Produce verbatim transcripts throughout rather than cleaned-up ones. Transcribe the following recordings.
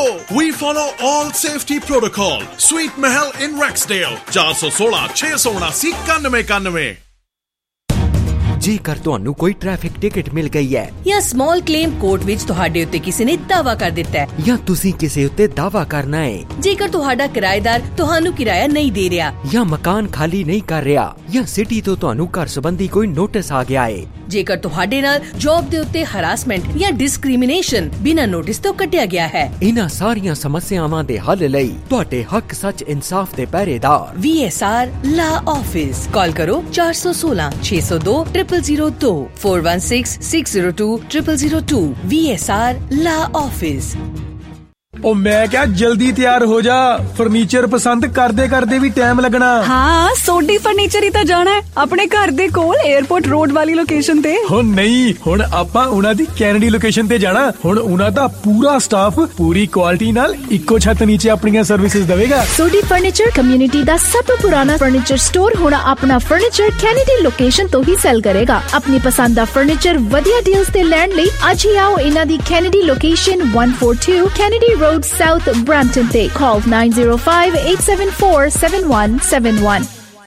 We follow all safety protocol. Sweet Mahal in Rexdale, four one six, six seven nine, ninety ninety. ਜੇਕਰ ਤੁਹਾਨੂੰ ਕੋਈ traffic ticket ਮਿਲ ਗਈ ਹੈ ਜਾਂ small claim court ਵਿੱਚ ਤੁਹਾਡੇ ਉੱਤੇ ਕਿਸੇ ਨੇ ਦਾਅਵਾ ਕਰ ਦਿੱਤਾ ਹੈ ਜਾਂ ਤੁਸੀਂ ਕਿਸੇ ਉੱਤੇ ਦਾਅਵਾ ਕਰਨਾ ਹੈ ਜੇਕਰ ਤੁਹਾਡਾ ਕਿਰਾਏਦਾਰ ਤੁਹਾਨੂੰ ਕਿਰਾਇਆ ਨਹੀਂ ਦੇ ਰਿਹਾ ਜਾਂ ਮਕਾਨ ਖਾਲੀ ਨਹੀਂ ਕਰ ਰਿਹਾ ਜਾਂ ਸਿਟੀ ਤੋਂ ਤੁਹਾਨੂੰ ਘਰ ਸੰਬੰਧੀ ਕੋਈ ਨੋਟਿਸ ਆ ਗਿਆ ਹੈ ਜੇਕਰ ਤੁਹਾਡੇ ਨਾਲ ਜੌਬ ਦੇ ਉੱਤੇ ਹਰਾਸਮੈਂਟ ਜਾਂ ਡਿਸਕ੍ਰਿਮੀਨੇਸ਼ਨ ਬਿਨਾਂ ਨੋਟਿਸ ਤੋਂ ਕੱਟਿਆ ਗਿਆ ਹੈ ਇਹਨਾਂ ਸਾਰੀਆਂ ਸਮੱਸਿਆਵਾਂ ਦੇ ਹੱਲ ਲਈ ਤੁਹਾਡੇ ਹੱਕ ਸੱਚ ਇਨਸਾਫ ਦੇ ਪਹਿਰੇਦਾਰ V S R law office call ਕਰੋ four one six, six zero two, zero zero zero two four one six, six zero two, zero zero zero two V S R law office. ਉਹ ਮੈਂ ਕਿਹਾ ਜਲਦੀ ਤਿਆਰ ਹੋ ਜਾ furniture ਪਸੰਦ ਕਰਦੇ ਕਰਦੇ ਵੀ ਟਾਈਮ ਲੱਗਣਾ। ਹਾਂ ਸੋਡੀ ਫਰਨੀਚਰ ਹੀ ਤਾਂ ਜਾਣਾ ਹੈ ਆਪਣੇ ਘਰ ਦੇ ਕੋਲ 에어ਪੋਰਟ ਰੋਡ ਵਾਲੀ ਲੋਕੇਸ਼ਨ ਤੇ। ਹੋ ਨਹੀਂ ਹੁਣ ਆਪਾਂ ਉਹਨਾਂ ਦੀ ਕੈਨੇਡੀ ਲੋਕੇਸ਼ਨ ਤੇ ਜਾਣਾ। ਹੁਣ ਉਹਨਾਂ ਦਾ ਪੂਰਾ ਸਟਾਫ ਪੂਰੀ ਕੁਆਲਿਟੀ ਨਾਲ ਇੱਕੋ ਛੱਤ ਨੀਚੇ ਆਪਣੀਆਂ ਸਰਵਿਸਿਜ਼ ਦੇਵੇਗਾ। ਸੋਡੀ ਫਰਨੀਚਰ ਕਮਿਊਨਿਟੀ ਦਾ ਸਭ ਤੋਂ ਪੁਰਾਣਾ ਫਰਨੀਚਰ ਸਟੋਰ ਹੁਣ ਆਪਣਾ ਫਰਨੀਚਰ ਕੈਨੇਡੀ ਲੋਕੇਸ਼ਨ ਤੋਂ ਹੀ ਸੈਲ ਕਰੇਗਾ। ਆਪਣੀ ਪਸੰਦ ਦਾ ਫਰਨੀਚਰ ਵਧੀਆ ਡੀਲਸ ਤੇ ਲੈਣ ਲਈ ਅੱਜ ਹੀ ਆਓ ਇਹਨਾਂ ਦੀ Kennedy location one forty-two Kennedy Road South Brampton ਤੇ call nine zero five, eight seven four, seven one seven one।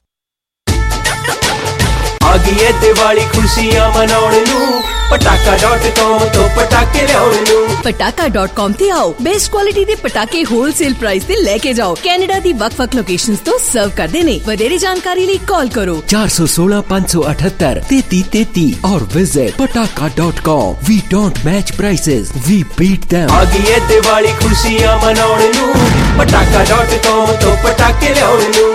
ਆ ਗਈ ਏ ਦੀਵਾਲੀ ਖੁਸ਼ੀਆਂ ਮਨਾਉਣ ਨੂੰ ਪਟਾਕਾ ਡਾਟ ਕਾਮ ਤੋਂ ਪਟਾਕੇ ਲਿਆਉਣ ਨੂੰ। ਪਟਾਕਾ ਡਾਟ ਕਾਮ ਤੇ ਆਓ ਬੈਸਟ ਕੁਆਲਿਟੀ ਦੇ ਪਟਾਕੇ ਹੋਲਸੇਲ ਪ੍ਰਾਈਸ ਤੇ ਲੈ ਕੇ ਜਾਓ। ਕੈਨੇਡਾ ਦੀ ਵੱਖ-ਵੱਖ ਲੋਕੇਸ਼ਨਸ ਤੋਂ ਸਰਵ ਕਰਦੇ ਨੇ। ਵਧੇਰੇ ਜਾਣਕਾਰੀ ਲਈ ਕਾਲ ਕਰੋ four one six, five eight eight, three three three three और visit pataka dot com। We don't match prices, we beat them। ਆ ਗਈ ਏ ਦੀਵਾਲੀ ਖੁਸ਼ੀਆਂ ਮਨਾਉਣ ਨੂੰ ਪਟਾਕਾ ਡਾਟ ਕਾਮ ਤੋਂ ਪਟਾਕੇ ਲਿਆਉਣ ਨੂੰ।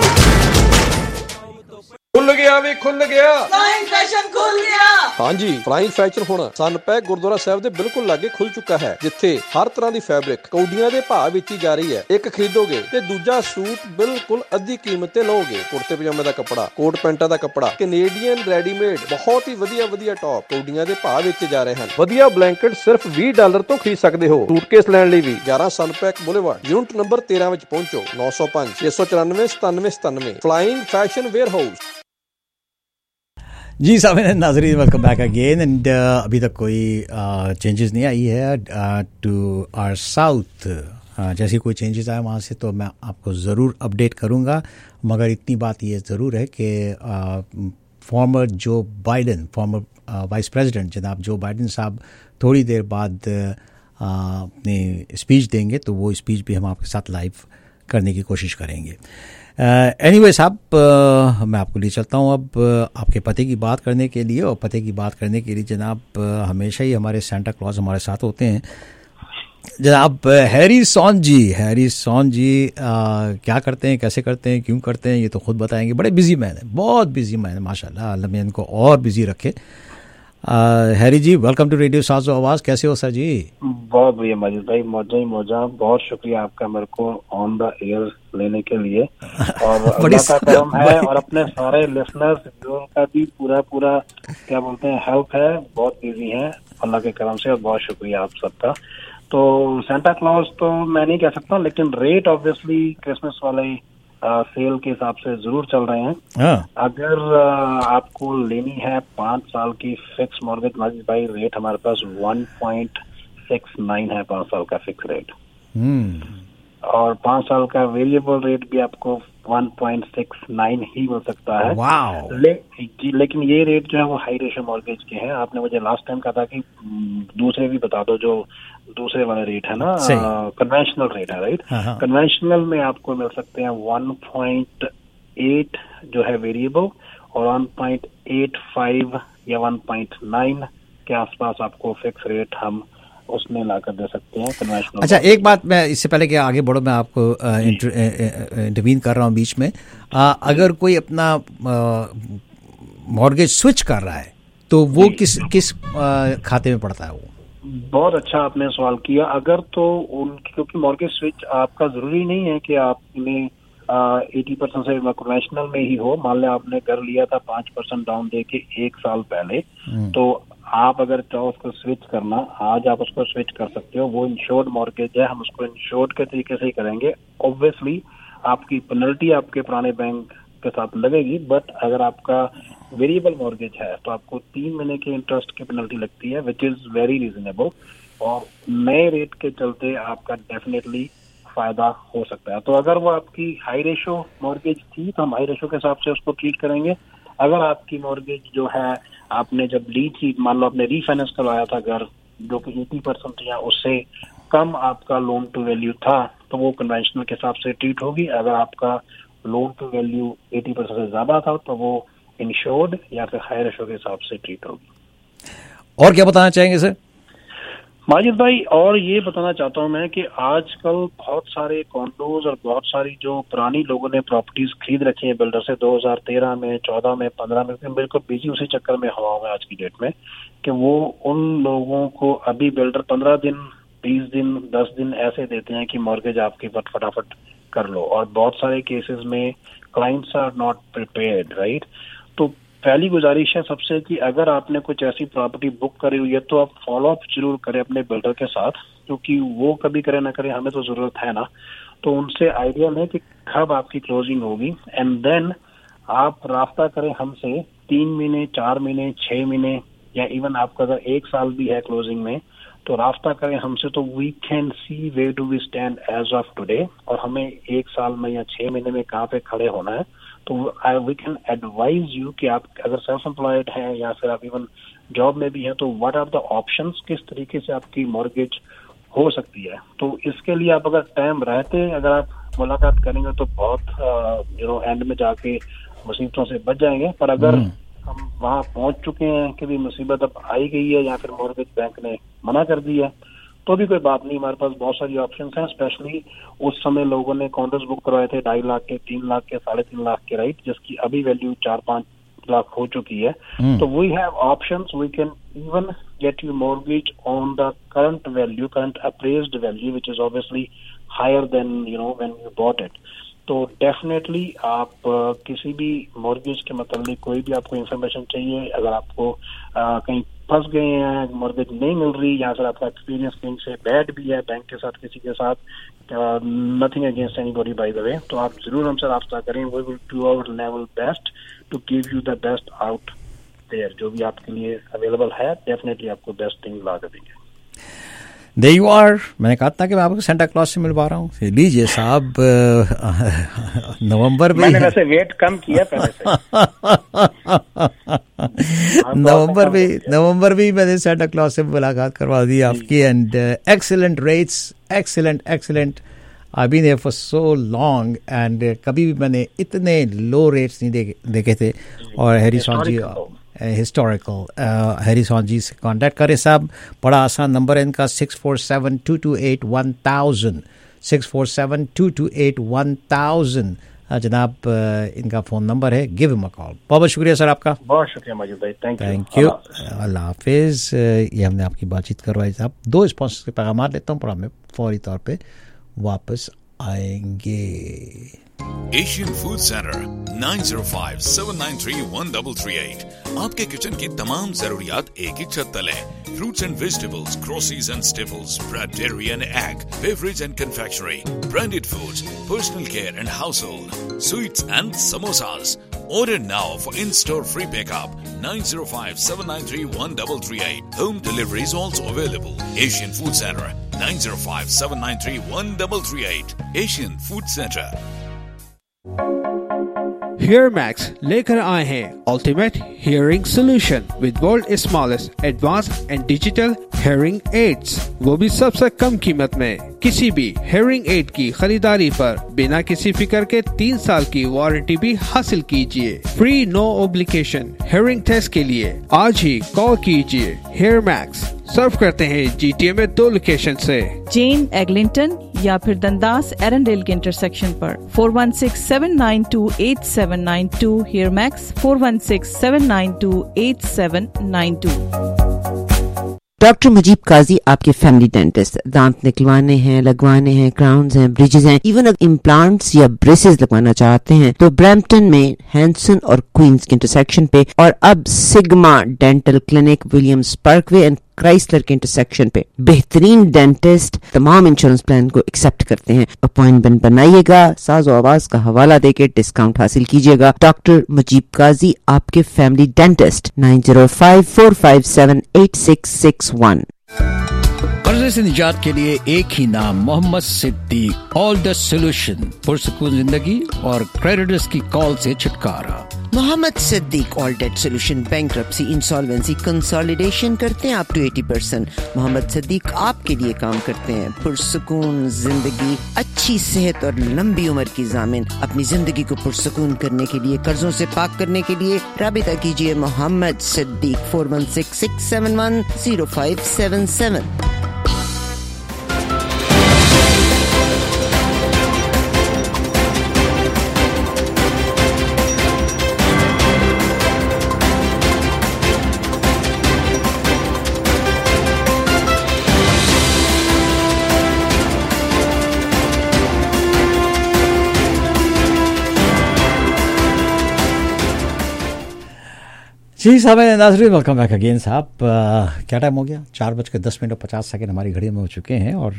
खुल गया भी खुल गया फ्लाइंग फैशन खुल गया। हाँ जी फ्लाइंग फैशन हुण सनपैक गुरुद्वारा साहिब दे बिल्कुल लागे खुल चुका है जिथे हर तरह दी फैब्रिक कौडियां दे भाव बेची जा रही है। एक खरीदोगे ते दूजा सूट बिल्कुल अद्धी कीमत ते लोगे। कुर्ते पजामे दा कपड़ा कोट पैंटा दा कपड़ा कैनेडियन रेडीमेड बहुत ही वधिया वधिया टॉप कौडियां दे भाव बेचे जा रहे हैं। वधिया ब्लैंकेट सिर्फ twenty डॉलर तो खरीद सकते हो। सूटकेस लैण लई भी ग्यारह सनपैक बुलेवार्ड यूनिट नंबर तेरह विच पहुंचो नौ सौ पांच छे सौ चौरानवे सतानवे सतानवे फ्लाइंग फैशन वेयर हाउस। जी साहब नाज़रीन वेलकम बैक अगेन एंड अभी तक कोई चेंजेस uh, नहीं आई है टू आवर साउथ। जैसे कोई चेंजेस आए वहाँ से तो मैं आपको ज़रूर अपडेट करूँगा। मगर इतनी बात ये ज़रूर है कि फॉर्मर जो बाइडन फॉर्मर वाइस प्रेसिडेंट जनाब जो बाइडन साहब थोड़ी देर बाद अपनी स्पीच देंगे तो वो स्पीच भी हम आपके साथ लाइव करने की कोशिश करेंगे। एनीवे साहब uh, मैं आपको ले चलता हूँ अब uh, आपके पते की बात करने के लिए। और पते की बात करने के लिए जनाब uh, हमेशा ही हमारे सेंटा क्लॉज हमारे साथ होते हैं जनाब Harrison ji. Harrison ji uh, क्या करते हैं कैसे करते हैं क्यों करते हैं ये तो खुद बताएंगे। बड़े बिजी मैन है बहुत बिजी मैन है माशाल्लाह अल्लाह में इनको और बिजी रखे। Harry ji welcome to radio Sazo Awaz कैसे हो सर जी? बहुत बढ़िया माजिद भाई मौजा ही मौजा। बहुत शुक्रिया आपका मेरे को ऑन द एयर लेने के लिए और अल्लाह का करम है और अपने सारे लिसनर्स का भी पूरा पूरा क्या बोलते हैं हेल्प है। बहुत बिजी हैं अल्लाह के करम से और बहुत शुक्रिया आप सबका। तो सेंटा क्लॉज तो मैं नहीं कह सकता लेकिन रेट ऑब्वियसली क्रिसमस वाले आ, सेल के हिसाब से जरूर चल रहे हैं। हाँ। अगर आ, आपको लेनी है पांच साल की फिक्स मॉर्गेज माजिद भाई रेट हमारे पास one point six nine है पांच साल का फिक्स रेट। और पांच साल का वेरिएबल रेट भी आपको one point six nine ही मिल सकता है। वाओ। ले, जी लेकिन ये रेट जो है वो हाई रेशियो मॉर्गेज के हैं। आपने मुझे लास्ट टाइम कहा था कि दूसरे भी बता दो जो दूसरे वाले रेट है ना कन्वेंशनल रेट है राइट। कन्वेंशनल में आपको मिल सकते हैं one point eight जो है वेरिएबल और one point eight five या one point nine के आसपास आपको फिक्स रेट हम उसमें लाकर दे सकते हैं कन्वेंशनल। अच्छा एक बात मैं इससे पहले कि आगे बढ़ो मैं आपको इंटरवीन कर रहा हूँ बीच में। आ, अगर कोई अपना मॉर्गेज स्विच कर रहा है तो वो किस किस आ, खाते में पड़ता है वो? बहुत अच्छा आपने सवाल किया। अगर तो उन क्योंकि मॉर्गेज स्विच आपका जरूरी नहीं है कि आपने एटी परसेंट से कन्वेंशनल में ही हो। मान लिया आपने कर लिया था पांच परसेंट डाउन दे के एक साल पहले तो आप अगर चाहो उसको स्विच करना आज आप उसको स्विच कर सकते हो। वो इंश्योर्ड मॉर्गेज है हम उसको इंश्योर्ड के तरीके से ही करेंगे। ऑब्वियसली आपकी पेनल्टी आपके पुराने बैंक के साथ लगेगी बट अगर आपका वेरिएबल मॉर्गेज है तो आपको तीन महीने के इंटरेस्ट की पेनल्टी लगती है विच इज वेरी रीजनेबल। और नए रेट के चलते आपका डेफिनेटली फायदा हो सकता है। तो अगर वो आपकी हाई रेशो मॉर्गेज थी तो हम हाई रेशो के हिसाब से उसको ट्रीट करेंगे। अगर आपकी मॉर्गेज जो है आपने जब ली थी, मान लो आपने रीफाइनेंस करवाया था घर जो कि अस्सी परसेंट या उससे कम आपका लोन टू वैल्यू था, तो वो कन्वेंशनल के हिसाब से ट्रीट होगी। अगर आपका लोन टू वैल्यू अस्सी परसेंट से ज्यादा था तो वो इंश्योर्ड या फिर हाई रेशो के हिसाब से ट्रीट होगी। और क्या बताना चाहेंगे सर? माजिद भाई, और ये बताना चाहता हूँ मैं कि आजकल बहुत सारे कॉन्डोज और बहुत सारी जो पुरानी लोगों ने प्रॉपर्टीज खरीद रखी हैं बिल्डर से दो हज़ार तेरह में, चौदह में, पंद्रह में, बिल्कुल बिजी उसी चक्कर में हवा में आज की डेट में कि वो उन लोगों को अभी बिल्डर पंद्रह दिन, बीस दिन, दस दिन ऐसे देते हैं कि मॉर्गेज आपकी फटाफट कर लो, और बहुत सारे केसेस में clients are not prepared, right. तो पहली गुजारिश है सबसे कि अगर आपने कुछ ऐसी प्रॉपर्टी बुक करी हुई है तो आप फॉलो अप जरूर करें अपने बिल्डर के साथ, क्योंकि वो कभी करे ना करे हमें तो जरूरत है ना। तो उनसे आइडिया लें कि कब आपकी क्लोजिंग होगी, एंड देन आप रास्ता करें हमसे तीन महीने, चार महीने, छह महीने, या इवन आपका अगर एक साल भी है क्लोजिंग में तो रास्ता करें हमसे, तो we can see where do we stand as of today, और हमें एक साल में या छह महीने में कहाँ पे खड़े होना है। तो वी कैन एडवाइज यू कि आप अगर सेल्फ एम्प्लॉयड हैं या फिर आप इवन जॉब में भी हैं तो व्हाट आर द ऑप्शंस, किस तरीके से आपकी मॉर्गेज हो सकती है। तो इसके लिए आप अगर टाइम रहते अगर आप मुलाकात करेंगे तो बहुत यू नो एंड में जाके मुसीबतों से बच जाएंगे। पर अगर हम वहाँ पहुंच चुके हैं कि भी मुसीबत अब आई गई है या फिर मॉर्गेज बैंक ने मना कर दी है तो भी कोई बात नहीं, हमारे पास बहुत सारी ऑप्शंस हैं। स्पेशली उस समय लोगों ने कॉन्डोज बुक करवाए थे ढाई लाख के, तीन लाख के, साढ़े तीन लाख के, राइट, जिसकी अभी वैल्यू चार पांच लाख हो चुकी है। तो we have options, we can even get you mortgage on the current value, current appraised value which is obviously higher than you know when you bought it. तो डेफिनेटली आप uh, किसी भी मॉर्गेज के मतलब कोई भी आपको इन्फॉर्मेशन चाहिए, अगर आपको uh, कहीं फंस गए हैं, मॉर्गेज नहीं मिल रही, या फिर आपका एक्सपीरियंस कहीं से बैड भी है बैंक के साथ, किसी के साथ, nothing against anybody by the way, तो आप जरूर हमसे राब्ता करें। We will do our level best to give you the best out there. जो भी आपके लिए अवेलेबल है डेफिनेटली आपको बेस्ट थिंग ला कर देंगे। There you are. मैंने कहा था कि मैं आपको सेंटा क्लॉज से मिलवा रहा हूँ। लीजिए साहब, नवंबर में मैंने वैसे वेट कम किया पहले से। नवंबर में नवंबर में मैंने सेंटा क्लॉज से मुलाकात करवा दी आपकी, and excellent rates, excellent excellent I been there for so long, and कभी भी मैंने इतने लो रेट्स नहीं देखे देखे थे। और Harrison ji historical Harrison ji से कांटेक्ट करें साहब। बड़ा आसान नंबर है इनका, six four seven two two eight one thousand, six four seven two two eight one thousand जनाब इनका फ़ोन नंबर है। Give him a call. बहुत बहुत शुक्रिया सर आपका। बहुत शुक्रिया मजीद भाई, थैंक यू। थैंक यू, अल्लाह हाफिज़। ये हमने आपकी बातचीत करवाई साहब। दो स्पॉन्सर्स के पैगाम लेता हूँ, पर हमें फौरी तौर पे वापस आएंगे। Asian food centre nine zero five seven nine three one three three eight. आपके किचन की तमाम जरूरियात एक ही छत तले। Fruits and vegetables, groceries and staples, bread, dairy and egg, beverage and confectionery, branded foods, personal care and household, sweets and samosas. Order now for in-store free pickup. nine zero five seven nine three one three three eight. Home delivery is also available. Asian Food Center nine zero five seven nine three one three three eight. Asian Food Center. HearMax लेकर आए हैं ultimate hearing solution with world smallest advance and digital hearing aids, वो भी सबसे कम कीमत में। किसी भी हियरिंग एड की खरीदारी पर बिना किसी फिक्र के तीन साल की वारंटी भी हासिल कीजिए। Free no obligation hearing test के लिए आज ही कॉल कीजिए। HearMax सर्व करते हैं जीटीए में दो लोकेशन से, जेन एग्लिंटन या फिर दंदास एरंडेल के इंटरसेक्शन पर। Four one six seven nine two eight seven nine two HearMax four one six seven nine two eight seven nine two. Doctor Mujeeb Qazi आपके फैमिली डेंटिस्ट। दांत निकलवाने हैं, लगवाने हैं, क्राउन्स हैं, ब्रिजेस हैं, इवन अगर इम्प्लांट्स या ब्रेसेस लगवाना चाहते हैं तो ब्रैम्पटन में हैंसन और क्वींस के इंटरसेक्शन पे, और अब Sigma dental clinic Williams parkway and Chrysler के इंटरसेक्शन पे बेहतरीन डेंटिस्ट तमाम इंश्योरेंस प्लान को एक्सेप्ट करते हैं। अपॉइंटमेंट बनाइएगा, साज़ो आवाज का हवाला देके डिस्काउंट हासिल कीजिएगा। डॉक्टर मुजीब काजी आपके family dentist nine zero five four five seven eight six six one. खतरे से निजात के लिए एक ही नाम, Mohammad Siddiq. All the solution, पुरसुकून जिंदगी और क्रेडिटर्स की कॉल से छुटकारा। Mohammad Siddiq all debt solution, bankruptcy, insolvency, consolidation करते हैं अप टू अस्सी परसेंट। मोहम्मद सिद्दीक आपके लिए काम करते हैं। पुरसुकून जिंदगी, अच्छी सेहत और लंबी उम्र की जामिन। अपनी जिंदगी को पुरसुकून करने के लिए, कर्जों से पाक करने के लिए राबिता कीजिए Mohammad Siddiq four one six six seven one zero five seven seven. जी साहब नाज़रीन, वेलकम बैक अगेन साहब। क्या टाइम हो गया? चार बज के दस मिनट और पचास सेकेंड हमारी घड़ी में हो चुके हैं और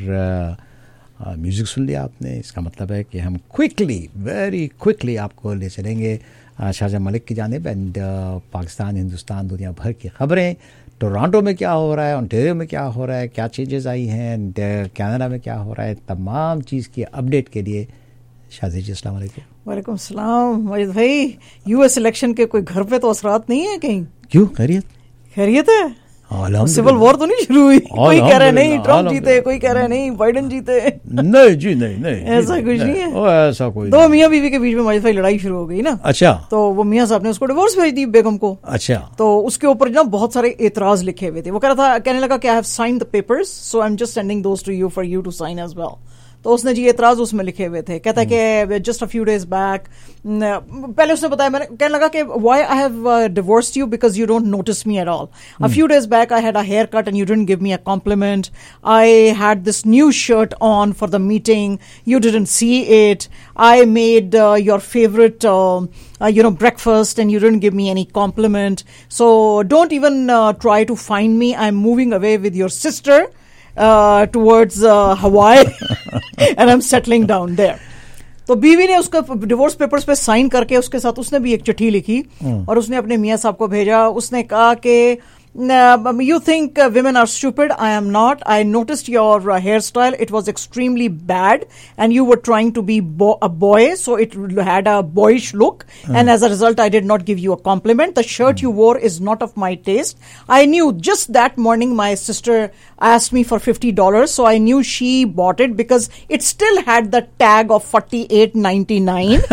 म्यूज़िक सुन लिया आपने। इसका मतलब है कि हम क्विकली, वेरी क्विकली आपको ले चलेंगे शाहजहां मलिक की जानिब एंड पाकिस्तान, हिंदुस्तान, दुनिया भर की खबरें। टोरंटो में क्या हो रहा है, ओंटारियो में क्या हो रहा है, क्या चेंजेस आई हैं, एंड कनाडा में क्या हो रहा है, तमाम चीज़ की अपडेट के लिए शादी जी अस्सलाम वालेकुम। वालेकुम सलाम मजिद भाई। यूएस इलेक्शन के कोई घर पे तो असरात नहीं है कहीं? क्यों, खैरियत खैरियत है? सिविल वॉर तो नहीं शुरू हुई? कोई कह रहा है नहीं ट्रम्प जीते, कोई कह रहा है नहीं बाइडेन जीते। नहीं जी, नहीं नहीं ऐसा कुछ नहीं है। ओ, ऐसा कोई दो मियाँ बीवी के बीच में मजिद भाई लड़ाई शुरू हो गई ना। अच्छा। तो वो मियाँ साहब ने उसको डिवोर्स भेज दी बेगम को। अच्छा। तो उसके ऊपर ना बहुत सारे एतराज लिखे हुए थे। वो कह रहा था, कहने लगा कि I have signed the papers so I am just sending those to you for you to sign as well. तो उसने जी एतराज उसमें लिखे हुए थे। कहता है कि just a few days back, पहले उसने बताया, मैंने कहने लगा कि why I have divorced you because you don't notice me at all. A few days back I had a haircut and you didn't give me a compliment. I had this new shirt on for the meeting, you didn't see it. I made your favourite you know breakfast and you didn't give me any compliment, so don't even uh, try to find me. I'm moving away with your sister uh, towards uh, Hawaii and I'm settling down there. तो बीवी ने उसका divorce papers पे sign करके उसके साथ उसने भी एक चिट्ठी लिखी और उसने अपने मियाँ साहब को भेजा। उसने कहा कि Uh, you think uh, women are stupid. I am not. I noticed your uh, hairstyle. It was extremely bad and you were trying to be bo- a boy, so it had a boyish look. Mm. And as a result, I did not give you a compliment. The shirt mm. you wore is not of my taste. I knew just that morning my sister asked me for fifty dollars, so I knew she bought it because it still had the tag of forty-eight ninety-nine.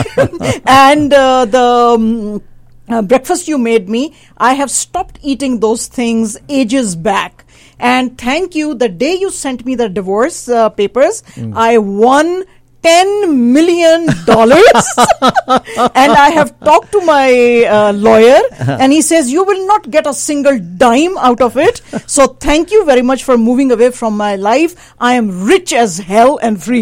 And uh, the... Um, Uh, breakfast you made me, I have stopped eating those things ages back. And thank you, the day you sent me the divorce uh, papers, mm. I won ten million dollars. And I have talked to my uh, lawyer and he says you will not get a single dime out of it. So thank you very much for moving away from my life. I am rich as hell and free.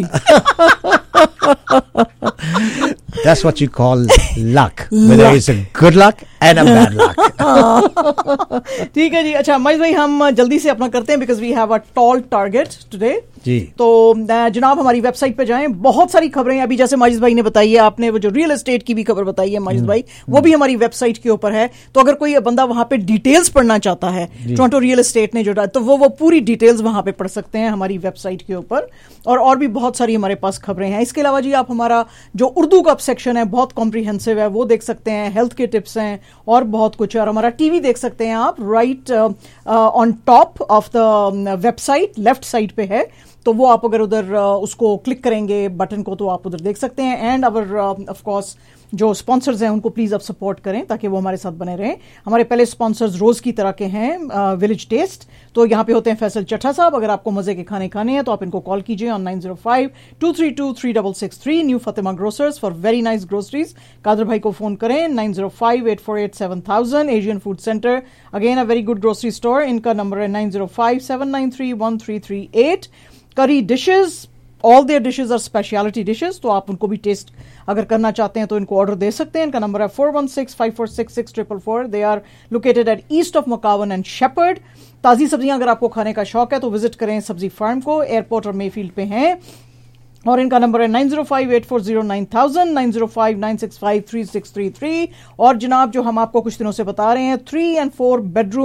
That's what you call luck. Whether it's a good luck and a bad luck. ठीक है जी। अच्छा महेश भाई, हम जल्दी से अपना करते हैं because we have a tall target today. जी। तो जनाब हमारी वेबसाइट पे जाएं, बहुत सारी खबरें अभी, जैसे माजिद भाई ने बताई है, आपने वो जो रियल एस्टेट की भी खबर बताई है माजिद भाई, वो भी हमारी वेबसाइट के ऊपर है। तो अगर कोई बंदा वहां पे डिटेल्स पढ़ना चाहता है टोरंटो रियल एस्टेट ने जो, तो वो वो पूरी डिटेल्स वहां पे पढ़ सकते हैं हमारी वेबसाइट के ऊपर। और और भी बहुत सारी हमारे पास खबरें हैं। इसके अलावा जी आप हमारा जो उर्दू का सेक्शन है बहुत कॉम्प्रिहेंसिव है, वो देख सकते हैं। हेल्थ के टिप्स हैं और बहुत कुछ है। और हमारा टीवी देख सकते हैं आप, right on top of the website, left side पे है। तो वो आप अगर उधर uh, उसको क्लिक करेंगे बटन को, तो आप उधर देख सकते हैं। एंड अवर ऑफ कोर्स जो स्पॉन्सर्स हैं उनको प्लीज आप सपोर्ट करें ताकि वो हमारे साथ बने रहें। हमारे पहले स्पॉन्सर्स रोज की तरह के हैं, विलेज टेस्ट। तो यहाँ पे होते हैं फैसल चट्टा साहब। अगर आपको मजे के खाने खाने हैं तो आप इनको कॉल कीजिए on nine zero five two three two three double six three. New Fatema grocers for very nice groceries. Qadir भाई को फोन करें nine zero five eight four eight seven thousand. Asian food centre, again a very good grocery store. इनका number है nine zero five seven nine three one three three eight. Curry dishes, all their dishes are speciality dishes, तो आप उनको भी test अगर करना चाहते हैं तो इनको ऑर्डर दे सकते हैं। इनका नंबर है four one six five four six six triple four. They are located at east of McCowan and Sheppard. ताजी सब्जियां अगर आपको खाने का शौक है तो विजिट करें सब्जी फार्म को, एयरपोर्ट और मेफील्ड पे हैं। और इनका नंबर है nine zero five eight four zero nine thousand, nine zero five nine six five three six three three. और जनाब जो हम आपको कुछ दिनों से बता रहे हैं, three and four bedroom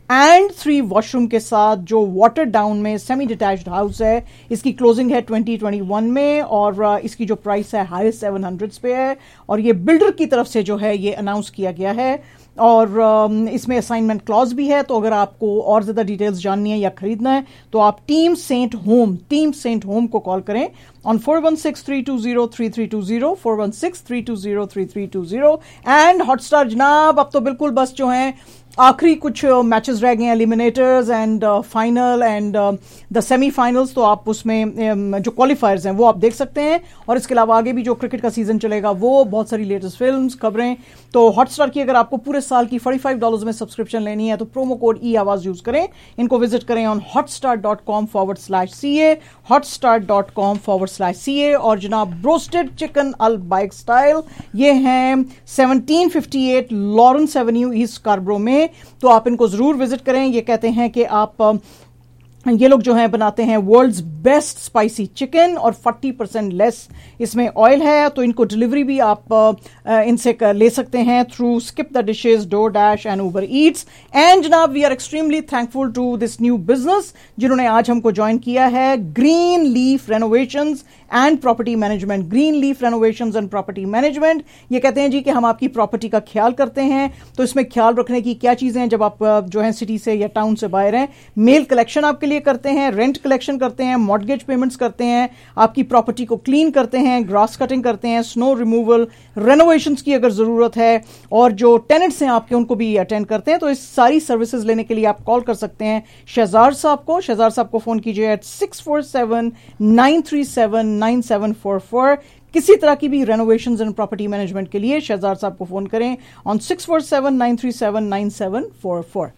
and three washroom के साथ जो वाटर डाउन में सेमी डिटैच्ड हाउस है। इसकी क्लोजिंग है ट्वेंटी ट्वेंटी वन में और इसकी जो प्राइस है हाई सेवन हंड्रेड्स पे है और ये बिल्डर की तरफ से जो है ये अनाउंस किया गया है और इसमें असाइनमेंट क्लॉज भी है। तो अगर आपको और ज्यादा डिटेल्स जाननी है या खरीदना है तो आप team sent home team sent home को कॉल करें on four one six three two zero three three two zero four one six three two zero three three two zero. And Hotstar जनाब अब तो बिल्कुल बस जो है आखिरी कुछ मैचेस रह गए हैं, eliminators and final and the semifinals. तो आप उसमें um, जो क्वालिफायर्स हैं वो आप देख सकते हैं और इसके अलावा आगे भी जो क्रिकेट का सीजन चलेगा वो बहुत सारी लेटेस्ट फिल्म्स खबरें। तो हॉटस्टार की अगर आपको पूरे साल की फोर्टी फाइव डॉलर्स में सब्सक्रिप्शन लेनी है तो प्रोमो कोड ई आवाज यूज करें। इनको विजिट करें on Hotstar dot com forward slash C A Hotstar dot com forward slash C A. और जनाब broasted chicken Al Baik style ये हैं seventeen fifty eight Lawrence avenue east Scarborough में। तो आप इनको जरूर विजिट करें। ये कहते हैं कि आप ये लोग जो हैं बनाते हैं वर्ल्ड्स बेस्ट स्पाइसी चिकन और फोर्टी परसेंट लेस इसमें ऑयल है। तो इनको डिलीवरी भी आप इनसे ले सकते हैं through Skip the Dishes, DoorDash and Uber Eats. And जनाब we are extremely thankful to this new business जिन्होंने आज हमको ज्वाइन किया है, Green Leaf Renovations and Property Management. Green Leaf Renovations and Property Management ये कहते हैं जी कि हम आपकी प्रॉपर्टी का ख्याल करते हैं। तो इसमें ख्याल रखने की क्या चीजें हैं जब आप जो है सिटी से या टाउन से बाहर हैं। मेल कलेक्शन आपके लिए करते हैं, रेंट कलेक्शन करते हैं, मॉर्गेज पेमेंट्स करते हैं, आपकी प्रॉपर्टी को क्लीन करते हैं, ग्रास कटिंग करते हैं, स्नो रिमूवल, रेनोवेशंस की अगर जरूरत है और जो टेनेंट्स हैं आपके उनको भी अटेंड करते हैं। तो इस सारी सर्विसेज लेने के लिए आप कॉल कर सकते हैं शहजाद साहब को। शहजाद साहब को फोन कीजिए at six four seven nine three seven nine seven four four. किसी तरह की भी रेनोवेशंस एंड प्रॉपर्टी मैनेजमेंट के लिए शहजाद साहब को फोन करें on six four seven nine three seven nine seven four four.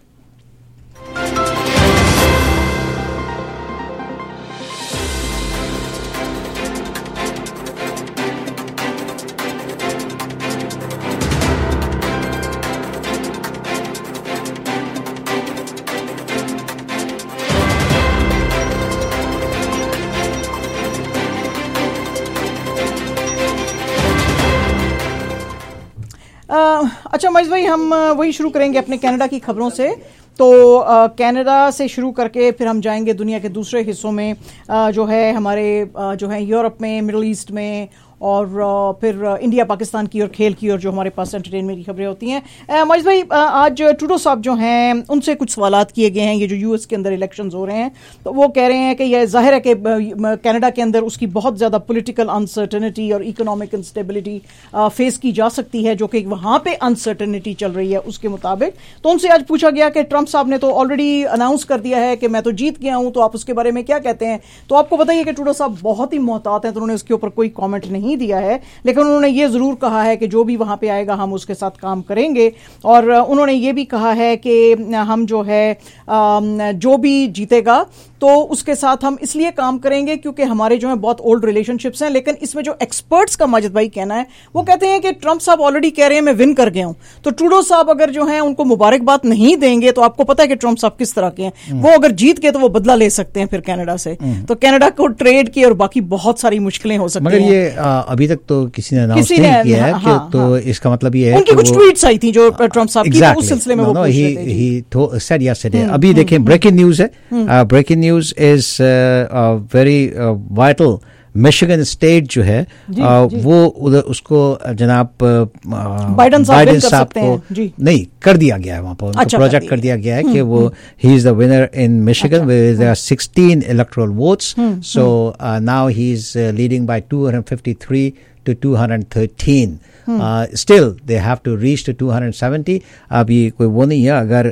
अच्छा महेश भाई, हम वही शुरू करेंगे अपने कनाडा की खबरों से। तो कनाडा से शुरू करके फिर हम जाएंगे दुनिया के दूसरे हिस्सों में आ, जो है हमारे आ, जो है यूरोप में, मिडिल ईस्ट में और फिर इंडिया पाकिस्तान की और खेल की और जो हमारे पास एंटरटेनमेंट की खबरें होती हैं। महेश भाई, आज ट्रूडो साहब जो हैं उनसे कुछ सवालात किए गए हैं। ये जो यूएस के अंदर इलेक्शंस हो रहे हैं तो वो कह रहे हैं कि यह जाहिर है कि कनाडा के अंदर उसकी बहुत ज़्यादा पॉलिटिकल अनसर्टेनिटी और इकोनॉमिक इंस्टेबिलिटी फेस की जा सकती है, जो कि वहाँ पे अनसर्टेनिटी चल रही है उसके मुताबिक। तो उनसे आज पूछा गया कि ट्रंप साहब ने तो ऑलरेडी अनाउंस कर दिया है कि मैं तो जीत गया हूँ, तो आप उसके बारे में क्या कहते हैं। तो आपको बताइए कि ट्रूडो साहब बहुत ही मोहतात हैं, तो उन्होंने उसके ऊपर कोई कॉमेंट नहीं दिया है, लेकिन उन्होंने ये जरूर कहा है कि जो भी वहां पे आएगा हम उसके साथ काम करेंगे। और उन्होंने ये भी कहा है कि हम जो है जो भी जीतेगा तो उसके साथ हम इसलिए काम करेंगे क्योंकि हमारे जो है बहुत ओल्ड रिलेशनशिप्स हैं। लेकिन इसमें जो एक्सपर्ट्स का माजिद भाई कहना है वो कहते हैं कि ट्रंप साहब ऑलरेडी कह रहे हैं मैं विन कर गया हूं, तो ट्रूडो साहब अगर जो है उनको मुबारकबाद नहीं देंगे तो आपको पता है कि ट्रंप साहब किस तरह के हैं, वो अगर जीत गए तो वो बदला ले सकते हैं फिर कनाडा से। तो कनाडा को ट्रेड की और बाकी बहुत सारी मुश्किलें हो सकती हैं। मगर ये आ, अभी तक तो किसी ने अनाउंस नहीं किया है। हाँ, तो हाँ, इसका मतलब ये है उनकी कुछ ट्वीट्स आई थी जो ट्रंप साहब की, उस सिलसिले में वो पूछ रहे थे। He said yesterday. अभी देखें ब्रेकिंग न्यूज है, breaking news is very vital. Michigan state जो है जी, आ, जी. वो उधर उसको जनाब बाइडन साहब को नहीं कर दिया गया है, वहां पर उनको प्रोजेक्ट कर दिया गया है कि वो he is the winner in Michigan with their sixteen electoral votes. So now he is leading by two hundred fifty three to two hundred thirteen. Hmm. Uh, still, they have to reach to two hundred seventy. अभी कोई वो नहीं है। अगर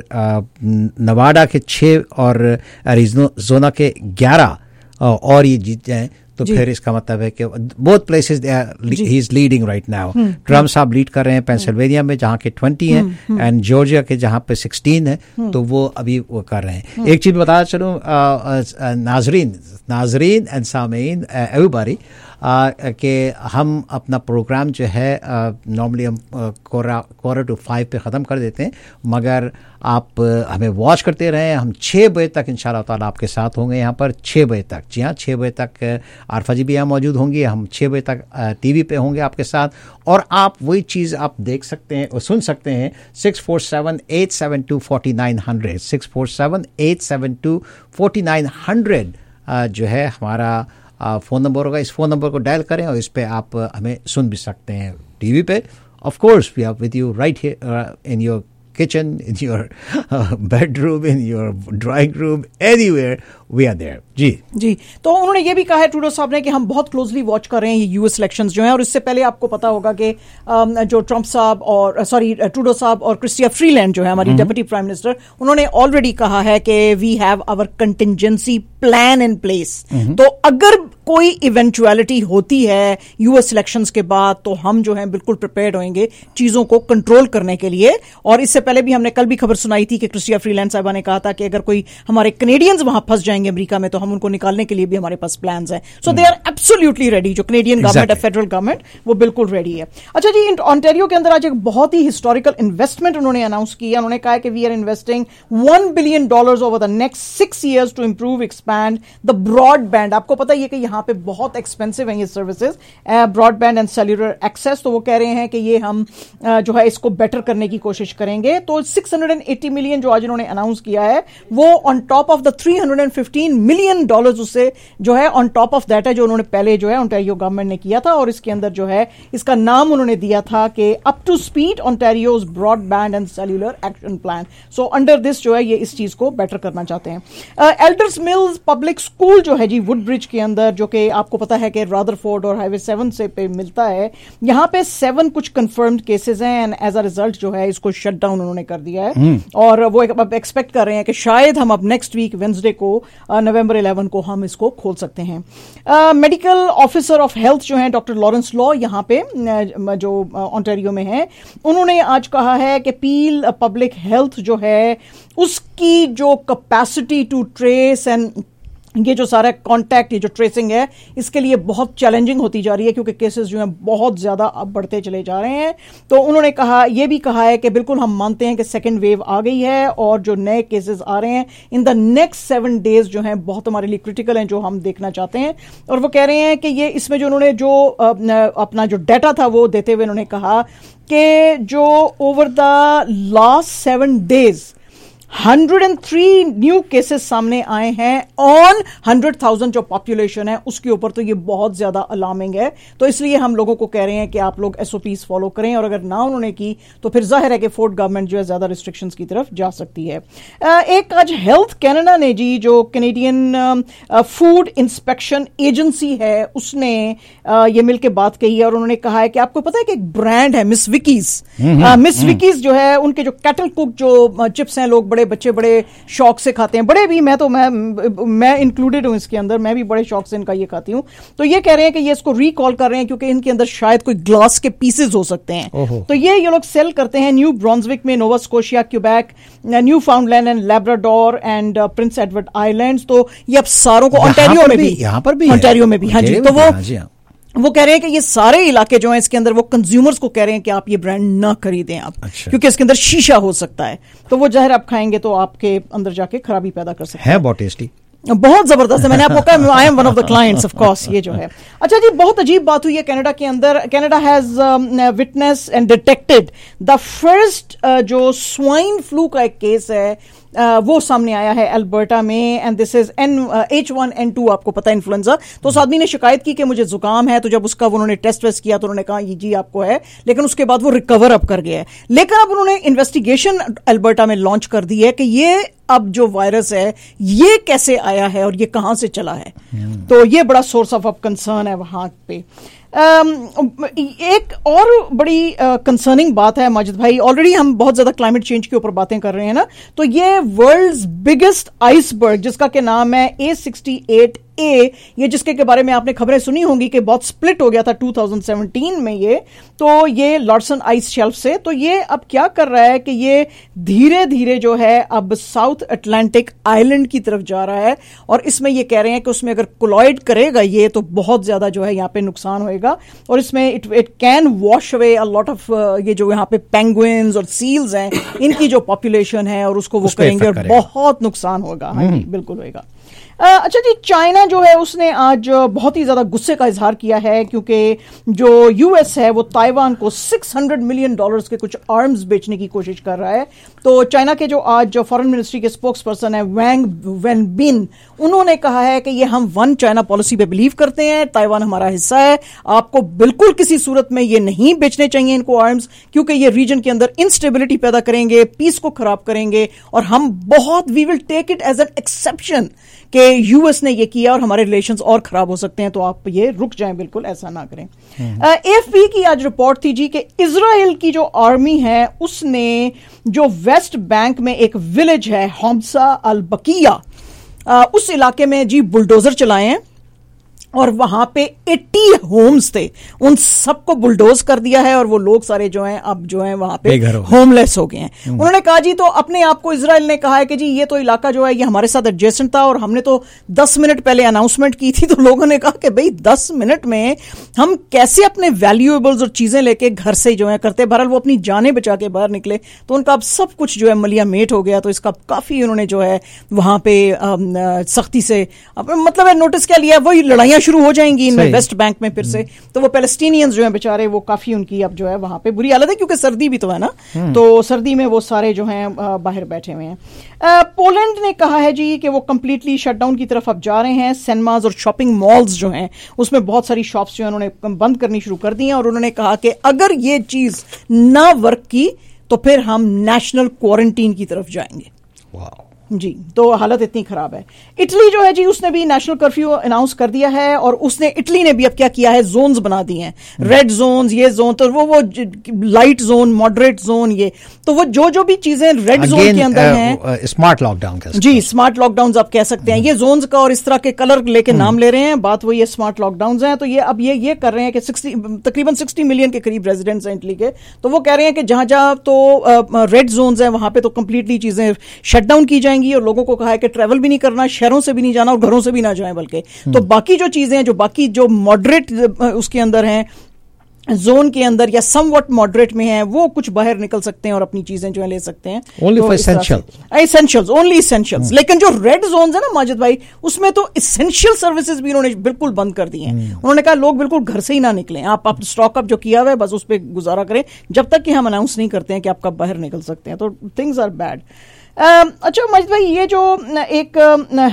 Nevada के छह और Arizona के ग्यारह और ये जीत जाएं तो फिर इसका मतलब है कि both places he is leading right now. Trump साहब लीड कर रहे हैं पेंसिल्वेनिया में जहाँ के ट्वेंटी हैं एंड जॉर्जिया के जहाँ पे सिक्सटीन है, तो वो अभी वो कर रहे हैं। एक चीज बता चलूं नाजरीन, नाजरीन एंड सामीन एवरीबॉडी कि हम अपना प्रोग्राम जो है नॉर्मली हम क्वार्टर टू फाइव पे ख़त्म कर देते हैं, मगर आप हमें वॉच करते रहें। हम छः बजे तक इंशाल्लाह ताला आपके साथ होंगे यहाँ पर, छः बजे तक। जी हाँ, छः बजे तक आरफा जी भी यहाँ मौजूद होंगी, हम छः बजे तक टीवी पे होंगे आपके साथ, और आप वही चीज़ आप देख सकते हैं और सुन सकते हैं। Six four seven eight seven two forty nine hundred six four seven eight seven two forty nine hundred जो है हमारा फ़ोन नंबर होगा। इस फ़ोन नंबर को डायल करें और इस पे आप हमें सुन भी सकते हैं टीवी पे। Of course we are with you right here in your kitchen, in your uh, bedroom, in your drawing room, anywhere we are there. जी जी तो उन्होंने ये भी कहा है ट्रूडो साहब ने कि हम बहुत क्लोजली वॉच कर रहे हैं ये यूएस इलेक्शंस जो हैं, और इससे पहले आपको पता होगा कि जो ट्रंप साहब और सॉरी ट्रूडो साहब और क्रिस्टिया फ्रीलैंड जो है हमारी डेप्यूटी प्राइम मिनिस्टर, उन्होंने ऑलरेडी कहा है कि we have our contingency plan in place. तो अगर कोई इवेंचुअलिटी होती है यूएस इलेक्शंस के बाद तो हम जो है बिल्कुल प्रिपेयर्ड होंगे चीजों को कंट्रोल करने के लिए। और इससे पहले भी हमने कल भी खबर सुनाई थी कि क्रिस्टिया फ्रीलैंड साहबा ने कहा था कि अगर कोई हमारे कनेडियंस वहां फंस जाएंगे अमेरिका में तो हम उनको निकालने के लिए भी हमारे पास प्लान्स हैं। So they are absolutely ready. जो कनेडियन गवर्नमेंट है, फेडरल गवर्नमेंट, वो बिल्कुल रेडी है। अच्छा जी, ऑन्टेरियो के अंदर आज एक बहुत ही हिस्टोरिकल इन्वेस्टमेंट उन्होंने अनाउंस किया। उन्होंने कहा कि we are investing one billion dollars over the next six years to improve expand the broadband. आपको पता ही है कि यहाँ पे बहुत एक्सपेंसिव है ये services, broadband and cellular access. तो वो कह रहे हैं कि ये हम जो है इसको बेटर करने की कोशिश करेंगे। तो सिक्स हंड्रेड एटी मिलियन जो आज इन्होंने अनाउंस किया है वो on top of the three hundred fifteen million dollars उससे जो है ऑन टॉप ऑफ दैट है जो उन्होंने पहले जो है ओंटारियो गवर्नमेंट ने किया था। और इसके अंदर जो है इसका नाम उन्होंने दिया था कि up to speed Ontario's broadband and cellular action plan. So under this जो है ये इस चीज को बेटर करना चाहते हैं। एल्डर्स मिल्स पब्लिक स्कूल जो है जी वुडब्रिज के अंदर, जो कि आपको पता है कि रादरफोर्ड और हाईवे सेवन से पे मिलता है, यहां पे सेवन कुछ कंफर्म्ड केसेस हैं एंड एज अ रिजल्ट जो है इसको शट डाउन उन्होंने कर दिया है। और वो अब एक्सपेक्ट कर रहे हैं कि शायद हम अब नेक्स्ट वीक वेंसडे को नवंबर इलेवन को हम इसको खोल सकते हैं। मेडिकल ऑफिसर ऑफ हेल्थ जो है डॉक्टर लॉरेंस लॉ यहाँ पे जो ओंटारियो में है, उन्होंने आज कहा है कि पील पब्लिक हेल्थ जो है उसकी जो कैपेसिटी टू ट्रेस एंड ये जो सारा कॉन्टैक्ट, ये जो ट्रेसिंग है, इसके लिए बहुत चैलेंजिंग होती जा रही है क्योंकि केसेस जो हैं बहुत ज्यादा अब बढ़ते चले जा रहे हैं। तो उन्होंने कहा, ये भी कहा है कि बिल्कुल हम मानते हैं कि सेकेंड वेव आ गई है और जो नए केसेस आ रहे हैं in the next seven days जो हैं बहुत हमारे लिए क्रिटिकल हैं, जो हम देखना चाहते हैं। और वो कह रहे हैं कि ये इसमें जो उन्होंने जो अपना जो डाटा था वो देते हुए उन्होंने कहा कि जो over the last seven days one hundred three new cases सामने आए हैं ऑन one hundred thousand जो पॉपुलेशन है उसके ऊपर। तो ये बहुत ज्यादा अलार्मिंग है। तो इसलिए हम लोगों को कह रहे हैं कि आप लोग एसओपीज फॉलो करें, और अगर ना उन्होंने की तो फिर जाहिर है कि फोर्ड गवर्नमेंट जो है ज्यादा रिस्ट्रिक्शंस की तरफ जा सकती है। एक आज हेल्थ कैनेडा ने जी, जो कैनेडियन फूड इंस्पेक्शन एजेंसी है, उसने ये मिलकर बात कही है और उन्होंने कहा है कि आपको पता है कि एक ब्रांड है मिस विकीज। मिस विकीज जो है उनके जो कैटल कुक जो चिप्स हैं लोग बड़े बच्चे बड़े शौक से खाते हैं, बड़े भी, मैं तो मैं मैं इंक्लूडेड हूं इसके अंदर, मैं भी बड़े शौक से इनका ये खाती हूं। तो ये कह रहे हैं कि ये इसको रिकॉल कर रहे हैं क्योंकि इनके अंदर शायद कोई ग्लास के पीसेस हो सकते हैं। तो ये ये लोग सेल करते हैं न्यू ब्रॉन्जविक में, Nova Scotia, Quebec, Newfoundland and Labrador and Prince Edward islands. तो ये अब सारों को ओंटारियो में भी, यहां पर भी, ओंटारियो में भी, हाँ जी। तो वो वो कह रहे हैं कि ये सारे इलाके जो हैं इसके अंदर वो कंज्यूमर्स को कह रहे हैं कि आप ये ब्रांड ना खरीदें आप, अच्छा। क्योंकि इसके अंदर शीशा हो सकता है। तो वो जाहिर आप खाएंगे तो आपके अंदर जाके खराबी पैदा कर सकते हैं। है बहुत टेस्टी, बहुत जबरदस्त है। मैंने आपको कहा I am one of the clients of course, ये जो है। अच्छा जी, बहुत अजीब बात हुई है कनाडा के अंदर। Canada has witness and detected the first जो स्वाइन फ्लू का एक केस है, Uh, वो सामने आया है अल्बर्टा में, and this is an H one N two, आपको पता है इन्फ्लुएंजा। तो उस आदमी ने शिकायत की कि मुझे जुकाम है, तो जब उसका उन्होंने टेस्ट वेस्ट किया तो उन्होंने कहा ये जी आपको है, लेकिन उसके बाद वो रिकवर अप कर गया है। लेकिन अब उन्होंने इन्वेस्टिगेशन अल्बर्टा में लॉन्च कर दी है कि ये अब जो वायरस है ये कैसे आया है और ये कहां से चला है। hmm. तो ये बड़ा सोर्स ऑफ ऑफ कंसर्न है वहां पे। Um, एक और बड़ी कंसर्निंग uh, बात है माजिद भाई, ऑलरेडी हम बहुत ज्यादा क्लाइमेट चेंज के ऊपर बातें कर रहे हैं ना, तो ये वर्ल्ड्स बिगेस्ट आइसबर्ग जिसका के नाम है ए सिक्सटी एट ए, ये जिसके के बारे में आपने खबरें सुनी होंगी कि बहुत स्प्लिट हो गया था टू थाउजेंड सेवनटीन में ये, तो ये लार्सन आइस शेल्फ से, तो ये अब क्या कर रहा है कि ये धीरे धीरे जो है अब साउथ अटलांटिक आइलैंड की तरफ जा रहा है, और इसमें ये कह रहे हैं कि उसमें अगर कोलाइड करेगा ये तो बहुत ज्यादा जो है यहाँ पे नुकसान होएगा, और इसमें it it can wash away a lot of ये जो यहाँ पे पेंगुइन्स और सील्स हैं इनकी जो पॉपुलेशन है, और उसको वो करेंगे और बहुत नुकसान होगा। हाँ जी, बिल्कुल होगा। अच्छा जी, चाइना जो है उसने आज बहुत ही ज्यादा गुस्से का इजहार किया है, क्योंकि जो यूएस है वो ताइवान को छह सौ मिलियन डॉलर्स के कुछ आर्म्स बेचने की कोशिश कर रहा है। तो चाइना के जो आज जो फॉरेन मिनिस्ट्री के स्पोक्स पर्सन है वैंग वेनबिन, उन्होंने कहा है कि ये हम वन चाइना पॉलिसी पे बिलीव करते हैं, ताइवान हमारा हिस्सा है, आपको बिल्कुल किसी सूरत में ये नहीं बेचने चाहिए इनको आर्म्स, क्योंकि ये रीजन के अंदर इंस्टेबिलिटी पैदा करेंगे, पीस को खराब करेंगे, और हम बहुत we will take it as an exception कि यूएस ने ये किया और हमारे रिलेशंस और खराब हो सकते हैं, तो आप ये रुक जाएं, बिल्कुल ऐसा ना करें। एएफपी की आज रिपोर्ट थी जी कि इजराइल की जो आर्मी है उसने जो वेस्ट बैंक में एक विलेज है होम्सा अल बकिया, उस इलाके में जी बुलडोजर चलाए हैं, और वहां पे अस्सी होम्स थे, उन सबको बुलडोज कर दिया है, और वो लोग सारे जो हैं अब जो हैं वहां पे होमलेस हो गए हैं। उन्होंने कहा जी, तो अपने आप को इजराइल ने कहा है कि जी ये तो इलाका जो है ये हमारे साथ एडजेसेंट था, और हमने तो दस मिनट पहले अनाउंसमेंट की थी, तो लोगों ने कहा कि भाई दस मिनट में हम कैसे अपने वैल्यूएबल्स और चीजें लेके घर से जो है करते, बहरहाल वो अपनी जानें बचा के बाहर निकले, तो उनका अब सब कुछ जो है मलिया मेट हो गया, तो इसका काफी उन्होंने जो है वहां पे सख्ती से मतलब है नोटिस क्या लिया, वही लड़ाइयां शुरू हो जाएंगी इनमें वेस्ट बैंक में फिर से, तो वो पैलेस्टीनियंस जो हैं बेचारे वो काफी उनकी अब जो है वहां पे बुरी हालत है, क्योंकि सर्दी भी तो है ना, तो सर्दी में वो सारे जो हैं बाहर बैठे हुए हैं। पोलैंड ने कहा है जी कि वो कंप्लीटली शटडाउन की तरफ अब जा रहे हैं, सिनेमाज और शॉपिंग मॉल्स जो हैं उसमें बहुत सारी शॉप्स जो है उन्होंने बंद करनी शुरू कर दी हैं, और उन्होंने कहा कि अगर ये चीज ना वर्क की तो फिर हम नेशनल क्वारंटीन की तरफ जाएंगे। वाह जी, तो हालत इतनी खराब है। इटली जो है जी उसने भी नेशनल कर्फ्यू अनाउंस कर दिया है, और उसने इटली ने भी अब क्या किया है, जोन्स बना दिए हैं, रेड जोन्स, ये जोन, तो वो वो लाइट जोन, मॉडरेट जोन, ये तो वो जो जो भी चीजें रेड जोन के अंदर हैं, स्मार्ट लॉकडाउन जी, स्मार्ट लॉकडाउन आप कह सकते हैं, ये जोन्स का और इस तरह के कलर लेके नाम ले रहे हैं, बात वो ये स्मार्ट लॉकडाउन हैं। तो ये अब ये ये कर रहे हैं कि सिक्सटी तकरीबन सिक्सटी मिलियन के करीब रेजिडेंट्स हैं इटली के, तो वो कह रहे हैं कि जहां जहां तो रेड जोन्स हैं वहां पे तो कंप्लीटली चीजें शटडाउन की जाएंगी, और लोगों को कहा है कि ट्रैवल भी नहीं करना, शहरों से भी नहीं जाना और घरों से भी ना जाएं, बल्कि तो बाकी जो चीजें हैं, जो बाकी जो मॉडरेट उसके अंदर हैं, जोन के अंदर या समवट मॉडरेट में है, वो कुछ बाहर निकल सकते हैं और अपनी चीजें जो है ले सकते हैं, only for essential essentials only essentials. लेकिन जो रेड जोन्स है ना माजिद भाई, उसमें तो एसेंशियल सर्विसेज भी उन्होंने बिल्कुल बंद कर दी हैं। उन्होंने कहा लोग बिल्कुल घर से ही ना निकलें, आप आप स्टॉक अप जो किया हुआ है बस उस पर गुजारा करें, जब तक कि हम अनाउंस नहीं करते हैं कि आप कब बाहर निकल सकते हैं, तो थिंग्स आर बैड। Uh, अच्छा माजिद भाई, ये जो एक uh,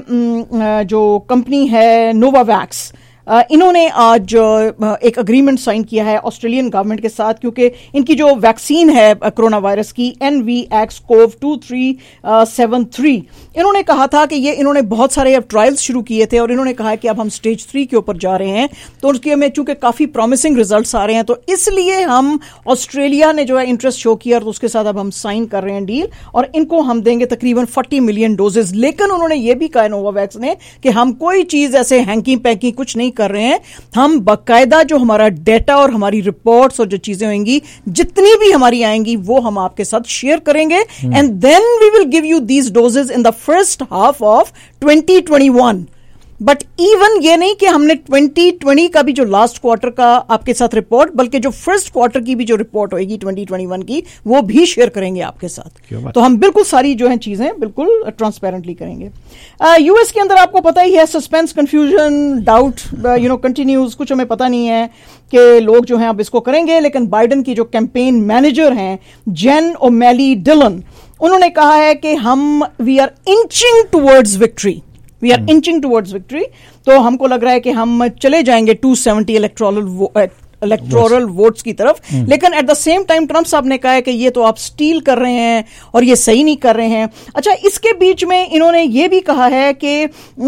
है जो कंपनी है नोवावैक्स, Uh, इन्होंने आज uh, एक अग्रीमेंट साइन किया है ऑस्ट्रेलियन गवर्नमेंट के साथ, क्योंकि इनकी जो वैक्सीन है कोरोना वायरस की N V X CoV two three seven three, इन्होंने कहा था कि ये इन्होंने बहुत सारे अब ट्रायल्स शुरू किए थे, और इन्होंने कहा कि अब हम स्टेज थ्री के ऊपर जा रहे हैं, तो उसके में चूंकि काफी प्रॉमिसिंग रिजल्ट्स आ रहे हैं, तो इसलिए हम ऑस्ट्रेलिया ने जो है इंटरेस्ट शो किया, और उसके साथ अब हम साइन कर रहे हैं डील, और इनको हम देंगे तकरीबन फोर्टी मिलियन डोजेज। लेकिन उन्होंने ये भी कहा नोवावैक्स ने कि हम कोई चीज ऐसे हैंकी पैंकी कुछ नहीं कर रहे हैं, हम बाकायदा जो हमारा डेटा और हमारी रिपोर्ट्स और जो चीजें होंगी जितनी भी हमारी आएंगी वो हम आपके साथ शेयर करेंगे, and then we will give you these doses in the first half of twenty twenty one. But even ये नहीं कि हमने ट्वेंटी ट्वेंटी का भी जो लास्ट क्वार्टर का आपके साथ रिपोर्ट, बल्कि जो फर्स्ट क्वार्टर की भी जो रिपोर्ट होगी ट्वेंटी ट्वेंटी वन की, वो भी शेयर करेंगे आपके साथ। तो हम बिल्कुल सारी जो है चीजें बिल्कुल ट्रांसपेरेंटली करेंगे। यूएस uh, के अंदर आपको पता ही है, suspense, confusion, doubt you know continues, कुछ हमें पता नहीं है कि लोग जो हैं अब इसको करेंगे, लेकिन बाइडेन की जो कैंपेन मैनेजर हैं जेन ओमेली डिलन, उन्होंने कहा है कि हम we are inching towards victory, we are inching towards victory, तो हमको लग रहा है कि हम चले जाएंगे two seventy electoral electoral votes की तरफ। लेकिन at the same time Trump साहब ने कहा है कि ये तो आप स्टील कर रहे हैं और ये सही नहीं कर रहे हैं। अच्छा, इसके बीच में इन्होंने ये भी कहा है कि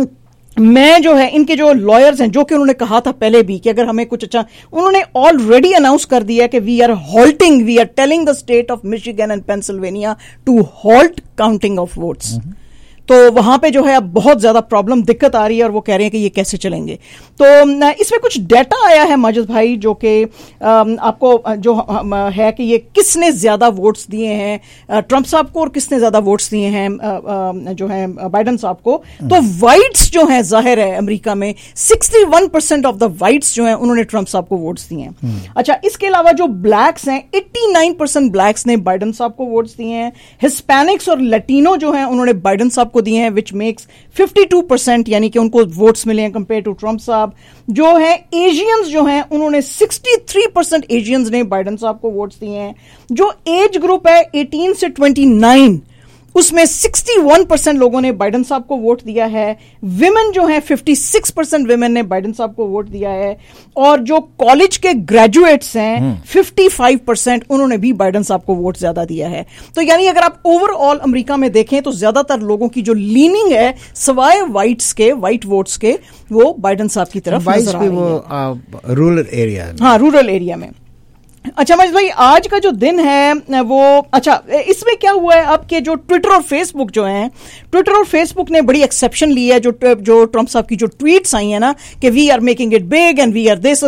मैं जो है इनके जो लॉयर्स हैं, जो कि उन्होंने कहा था पहले भी कि अगर हमें कुछ अच्छा, उन्होंने ऑलरेडी अनाउंस कर दिया कि we are halting, we are telling the state of Michigan and Pennsylvania to halt counting of votes. तो वहां पे जो है अब बहुत ज्यादा प्रॉब्लम दिक्कत आ रही है और वो कह रहे हैं कि ये कैसे चलेंगे। तो इसमें कुछ डेटा आया है माजिद भाई जो कि आपको जो है कि ये किसने ज्यादा वोट्स दिए हैं ट्रंप साहब को और किसने ज्यादा वोट्स दिए हैं जो है बाइडेन साहब को। तो वाइट्स जो है जाहिर है अमेरिका में इकसठ परसेंट ऑफ द वाइट्स जो है उन्होंने ट्रंप साहब को वोट्स दिए हैं। अच्छा, इसके अलावा जो ब्लैक्स हैं नवासी परसेंट ब्लैक्स ने बाइडेन साहब को वोट्स दिए हैं। हिस्पैनिक्स और लैटिनो जो हैं उन्होंने बाइडेन साहब को दिए हैं, विच मेक्स बावन परसेंट, यानी कि उनको वोट्स मिले हैं कंपेयर टू ट्रंप साहब। जो है एशियंस जो हैं उन्होंने तिरसठ परसेंट एशियंस ने बाइडेन साहब को वोट्स दिए हैं। जो एज ग्रुप है अठारह से उनतीस उसमें इकसठ परसेंट लोगों ने बाइडेन साहब को वोट दिया है। विमेन जो है छप्पन परसेंट विमेन ने बाइडेन साहब को वोट दिया है। और जो कॉलेज के ग्रेजुएट्स हैं पचपन परसेंट उन्होंने भी बाइडेन साहब को वोट ज्यादा दिया है। तो यानी अगर आप ओवरऑल अमेरिका में देखें तो ज्यादातर लोगों की जो लीनिंग है सवाए वाइट्स के वाइट वोट्स के वो बाइडेन साहब की तरफ नजर आ रही है। रूरल एरिया, हाँ रूरल एरिया में। अच्छा मजीद भाई, आज का जो दिन है वो, अच्छा इसमें क्या हुआ है अब के जो ट्विटर और फेसबुक जो हैं, ट्विटर और फेसबुक ने बड़ी एक्सेप्शन ली है जो जो ट्रंप साहब की जो ट्वीट्स आई है ना कि we are making it big and we are this,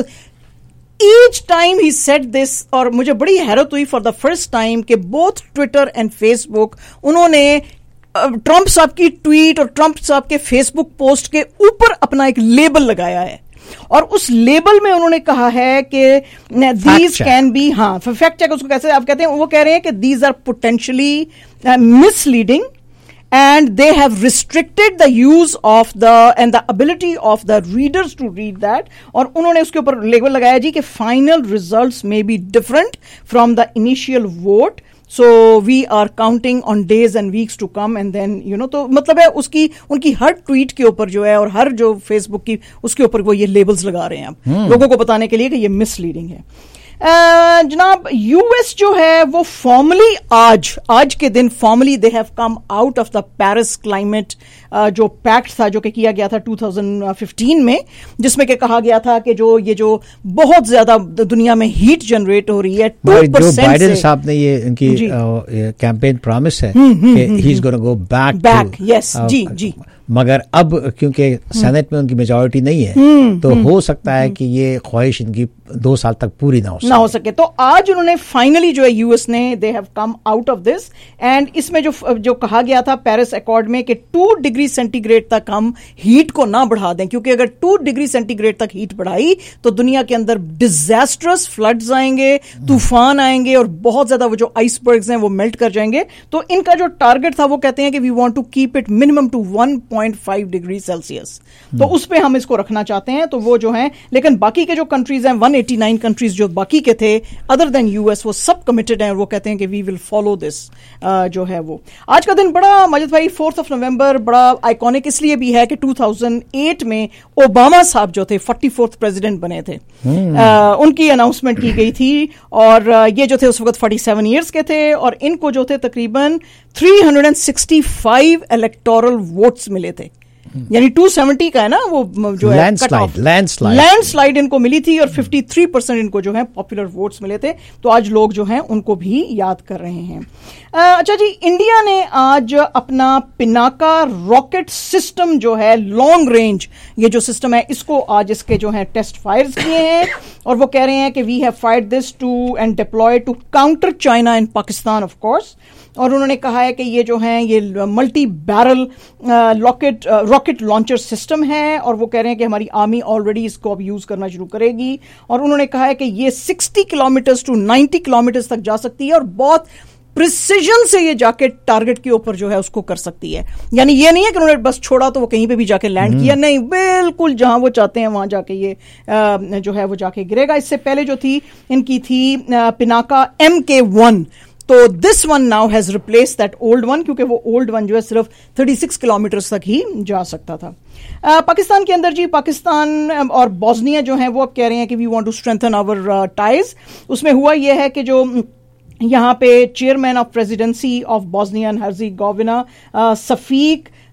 each time he said this. और मुझे बड़ी हैरत हुई फॉर द फर्स्ट टाइम कि बोथ ट्विटर एंड फेसबुक उन्होंने ट्रंप साहब की ट्वीट और ट्रंप साहब के फेसबुक पोस्ट के ऊपर अपना एक लेबल लगाया है और उस लेबल में उन्होंने कहा है कि दीज कैन बी, हाँ फैक्ट चेक उसको कैसे आप कहते हैं, वो कह रहे हैं कि these are potentially misleading and they have restricted the use of the and the ability of the readers to read that। और उन्होंने उसके ऊपर लेबल लगाया जी कि final results may be different from the initial vote, so we are counting on days and weeks to come and then you know। तो मतलब है उसकी उनकी हर ट्वीट के ऊपर जो है और हर जो फेसबुक की उसके ऊपर वो ये लेबल्स लगा रहे हैं अब लोगों को बताने के लिए कि ये मिसलीडिंग है। Uh, जनाब यूएस जो है वो फॉर्मली आज आज के दिन formally they have come out of the Paris climate जो पैक्ट था जो कि किया गया था दो हज़ार पंद्रह में, जिसमें कि कहा गया था कि जो ये जो बहुत ज्यादा दुनिया में हीट जनरेट हो रही है टू परसेंट जो बाइडेन साहब ने ये इनकी कैंपेन प्रॉमिस है कि he is gonna go back back yes जी जी मगर अब क्योंकि सेनेट में उनकी मेजॉरिटी नहीं है तो हो सकता है कि ये ख्वाहिश इनकी दो साल तक पूरी ना हो सके ना हो सके तो आज उन्होंने फाइनली जो है यूएस ने they have come out of this and इसमें जो जो कहा गया था पेरिस अकॉर्ड में कि टू डिग्री सेंटीग्रेड तक हम हीट को ना बढ़ा दें, क्योंकि अगर टू डिग्री सेंटीग्रेड तक हीट बढ़ाई तो दुनिया के अंदर डिजास्टरस फ्लड्स आएंगे, तूफान आएंगे और बहुत ज्यादा वो जो आइसबर्ग्स हैं वो मेल्ट कर जाएंगे। तो इनका जो टारगेट था वो कहते हैं कि we want to keep it minimum to one point five degree Celsius, तो उस पे हम इसको रखना चाहते हैं। तो वो जो है, लेकिन बाकी के जो कंट्रीज हैं एक सौ नवासी कंट्रीज जो बाकी के थे अदर देन यूएस वो सब कमिटेड हैं और वो कहते हैं कि वी विल फॉलो दिस जो है वो। आज का दिन बड़ा मजिद भाई फोर्थ ऑफ नवंबर बड़ा आइकॉनिक इसलिए भी है कि दो हज़ार आठ में ओबामा साहब जो थे फोर्टी फोर्थ प्रेसिडेंट बने थे, आ, उनकी अनाउंसमेंट की गई थी और ये जो थे उस वक्त सैंतालीस इयर्स के थे और इनको जो थे तकरीबन तीन सौ पैंसठ इलेक्टोरल वोट्स मिले थे, यानी दो सौ सत्तर का है ना वो जो है लैंडस्लाइड लैंडस्लाइड लैंडस्लाइड इनको मिली थी और तिरेपन परसेंट इनको जो है पॉपुलर वोट्स मिले थे। तो आज लोग जो हैं उनको भी याद कर रहे हैं। अच्छा जी, इंडिया ने आज अपना पिनाका रॉकेट सिस्टम जो है लॉन्ग रेंज ये जो सिस्टम है इसको आज इसके जो है टेस्ट फायर्स किए हैं और वो कह रहे हैं कि we have fired this too and deploy to counter China and Pakistan of course. और उन्होंने कहा है कि ये जो है ये multi barrel rocket rocket launcher system है और वो कह रहे हैं कि हमारी आर्मी ऑलरेडी इसको अब यूज करना शुरू करेगी। और उन्होंने कहा है कि ये साठ किलोमीटर टू नब्बे किलोमीटर तक जा सकती है और बहुत प्रिसीजन से ये जाके टारगेट के ऊपर जो है उसको कर सकती है। यानी ये नहीं है कि उन्होंने बस छोड़ा तो वो कहीं पे भी जाके लैंड किया, नहीं, बिल्कुल जहां वो चाहते हैं वहां जाके ये आ, जो है वो जाके गिरेगा। इससे पहले जो थी इनकी थी पिनाका एम के वन, तो this one now has replace that old one, क्योंकि वो ओल्ड वन जो है सिर्फ छत्तीस किलोमीटर तक ही जा सकता था। आ, पाकिस्तान के अंदर जी पाकिस्तान और बॉस्निया जो है वो अब कह रहे हैं कि we want to strengthen our ties. उसमें हुआ यह है कि जो यहाँ पे chairman of presidency of Bosnia and Herzegovina Sefik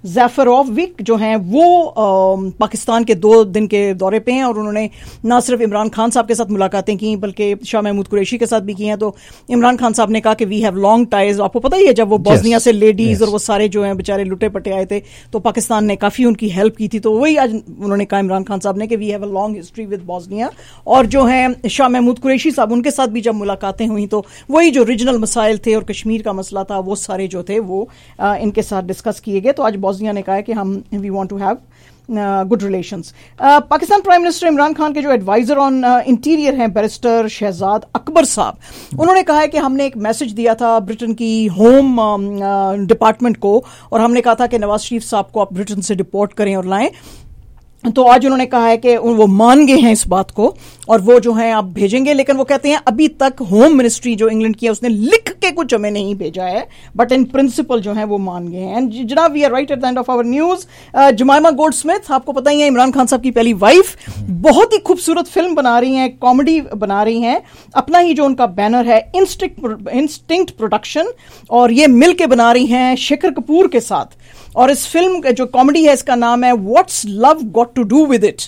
Dzaferovic जो हैं वो आ, पाकिस्तान के दो दिन के दौरे पे हैं और उन्होंने ना सिर्फ इमरान खान साहब के साथ मुलाकातें की बल्कि शाह महमूद कुरैशी के साथ भी की हैं। तो इमरान खान साहब ने कहा कि वी हैव लॉन्ग टाइज। आपको पता ही है जब वो बॉस्निया से लेडीज और वो सारे जो हैं बेचारे लुटे पटे आए थे तो पाकिस्तान ने काफ़ी उनकी हेल्प की थी। तो वही आज उन्होंने कहा इमरान खान साहब ने कि we have a long history with Bosnia. और जो है शाह महमूद कुरैशी साहब उनके साथ भी जब मुलाकातें हुई तो वही जो रीजनल मसाइल थे और कश्मीर का मसला था वो सारे जो थे वो आ, इनके साथ डिस्कस किए गए। तो आज बॉस्निया ने कहा है कि हम we want to have good relations. Pakistan prime minister Imran Khan के जो एडवाइजर ऑन इंटीरियर हैं बैरिस्टर शहजाद अकबर साहब, उन्होंने कहा है कि हमने एक मैसेज दिया था ब्रिटेन की होम डिपार्टमेंट को और हमने कहा था कि नवाज शरीफ साहब को आप ब्रिटेन से डिपोर्ट करें और लाएं। तो आज उन्होंने कहा है कि वो मान गए हैं इस बात को और वो जो है आप भेजेंगे, लेकिन वो कहते हैं अभी तक होम मिनिस्ट्री जो इंग्लैंड की है उसने लिख के कुछ हमें नहीं भेजा है, बट इन प्रिंसिपल जो है वो मान गए हैं। जनाब we are right at the end of our news. Jemima Goldsmith आपको पता ही है इमरान खान साहब की पहली वाइफ, बहुत ही खूबसूरत फिल्म बना रही हैं, कॉमेडी बना रही हैं, अपना ही जो उनका बैनर है इंस्टिंक्ट इंस्टिंक्ट प्रोडक्शन और ये मिल के बना रही हैं शेखर कपूर के साथ। और इस फिल्म जो कॉमेडी है इसका नाम है what's love got to do with it.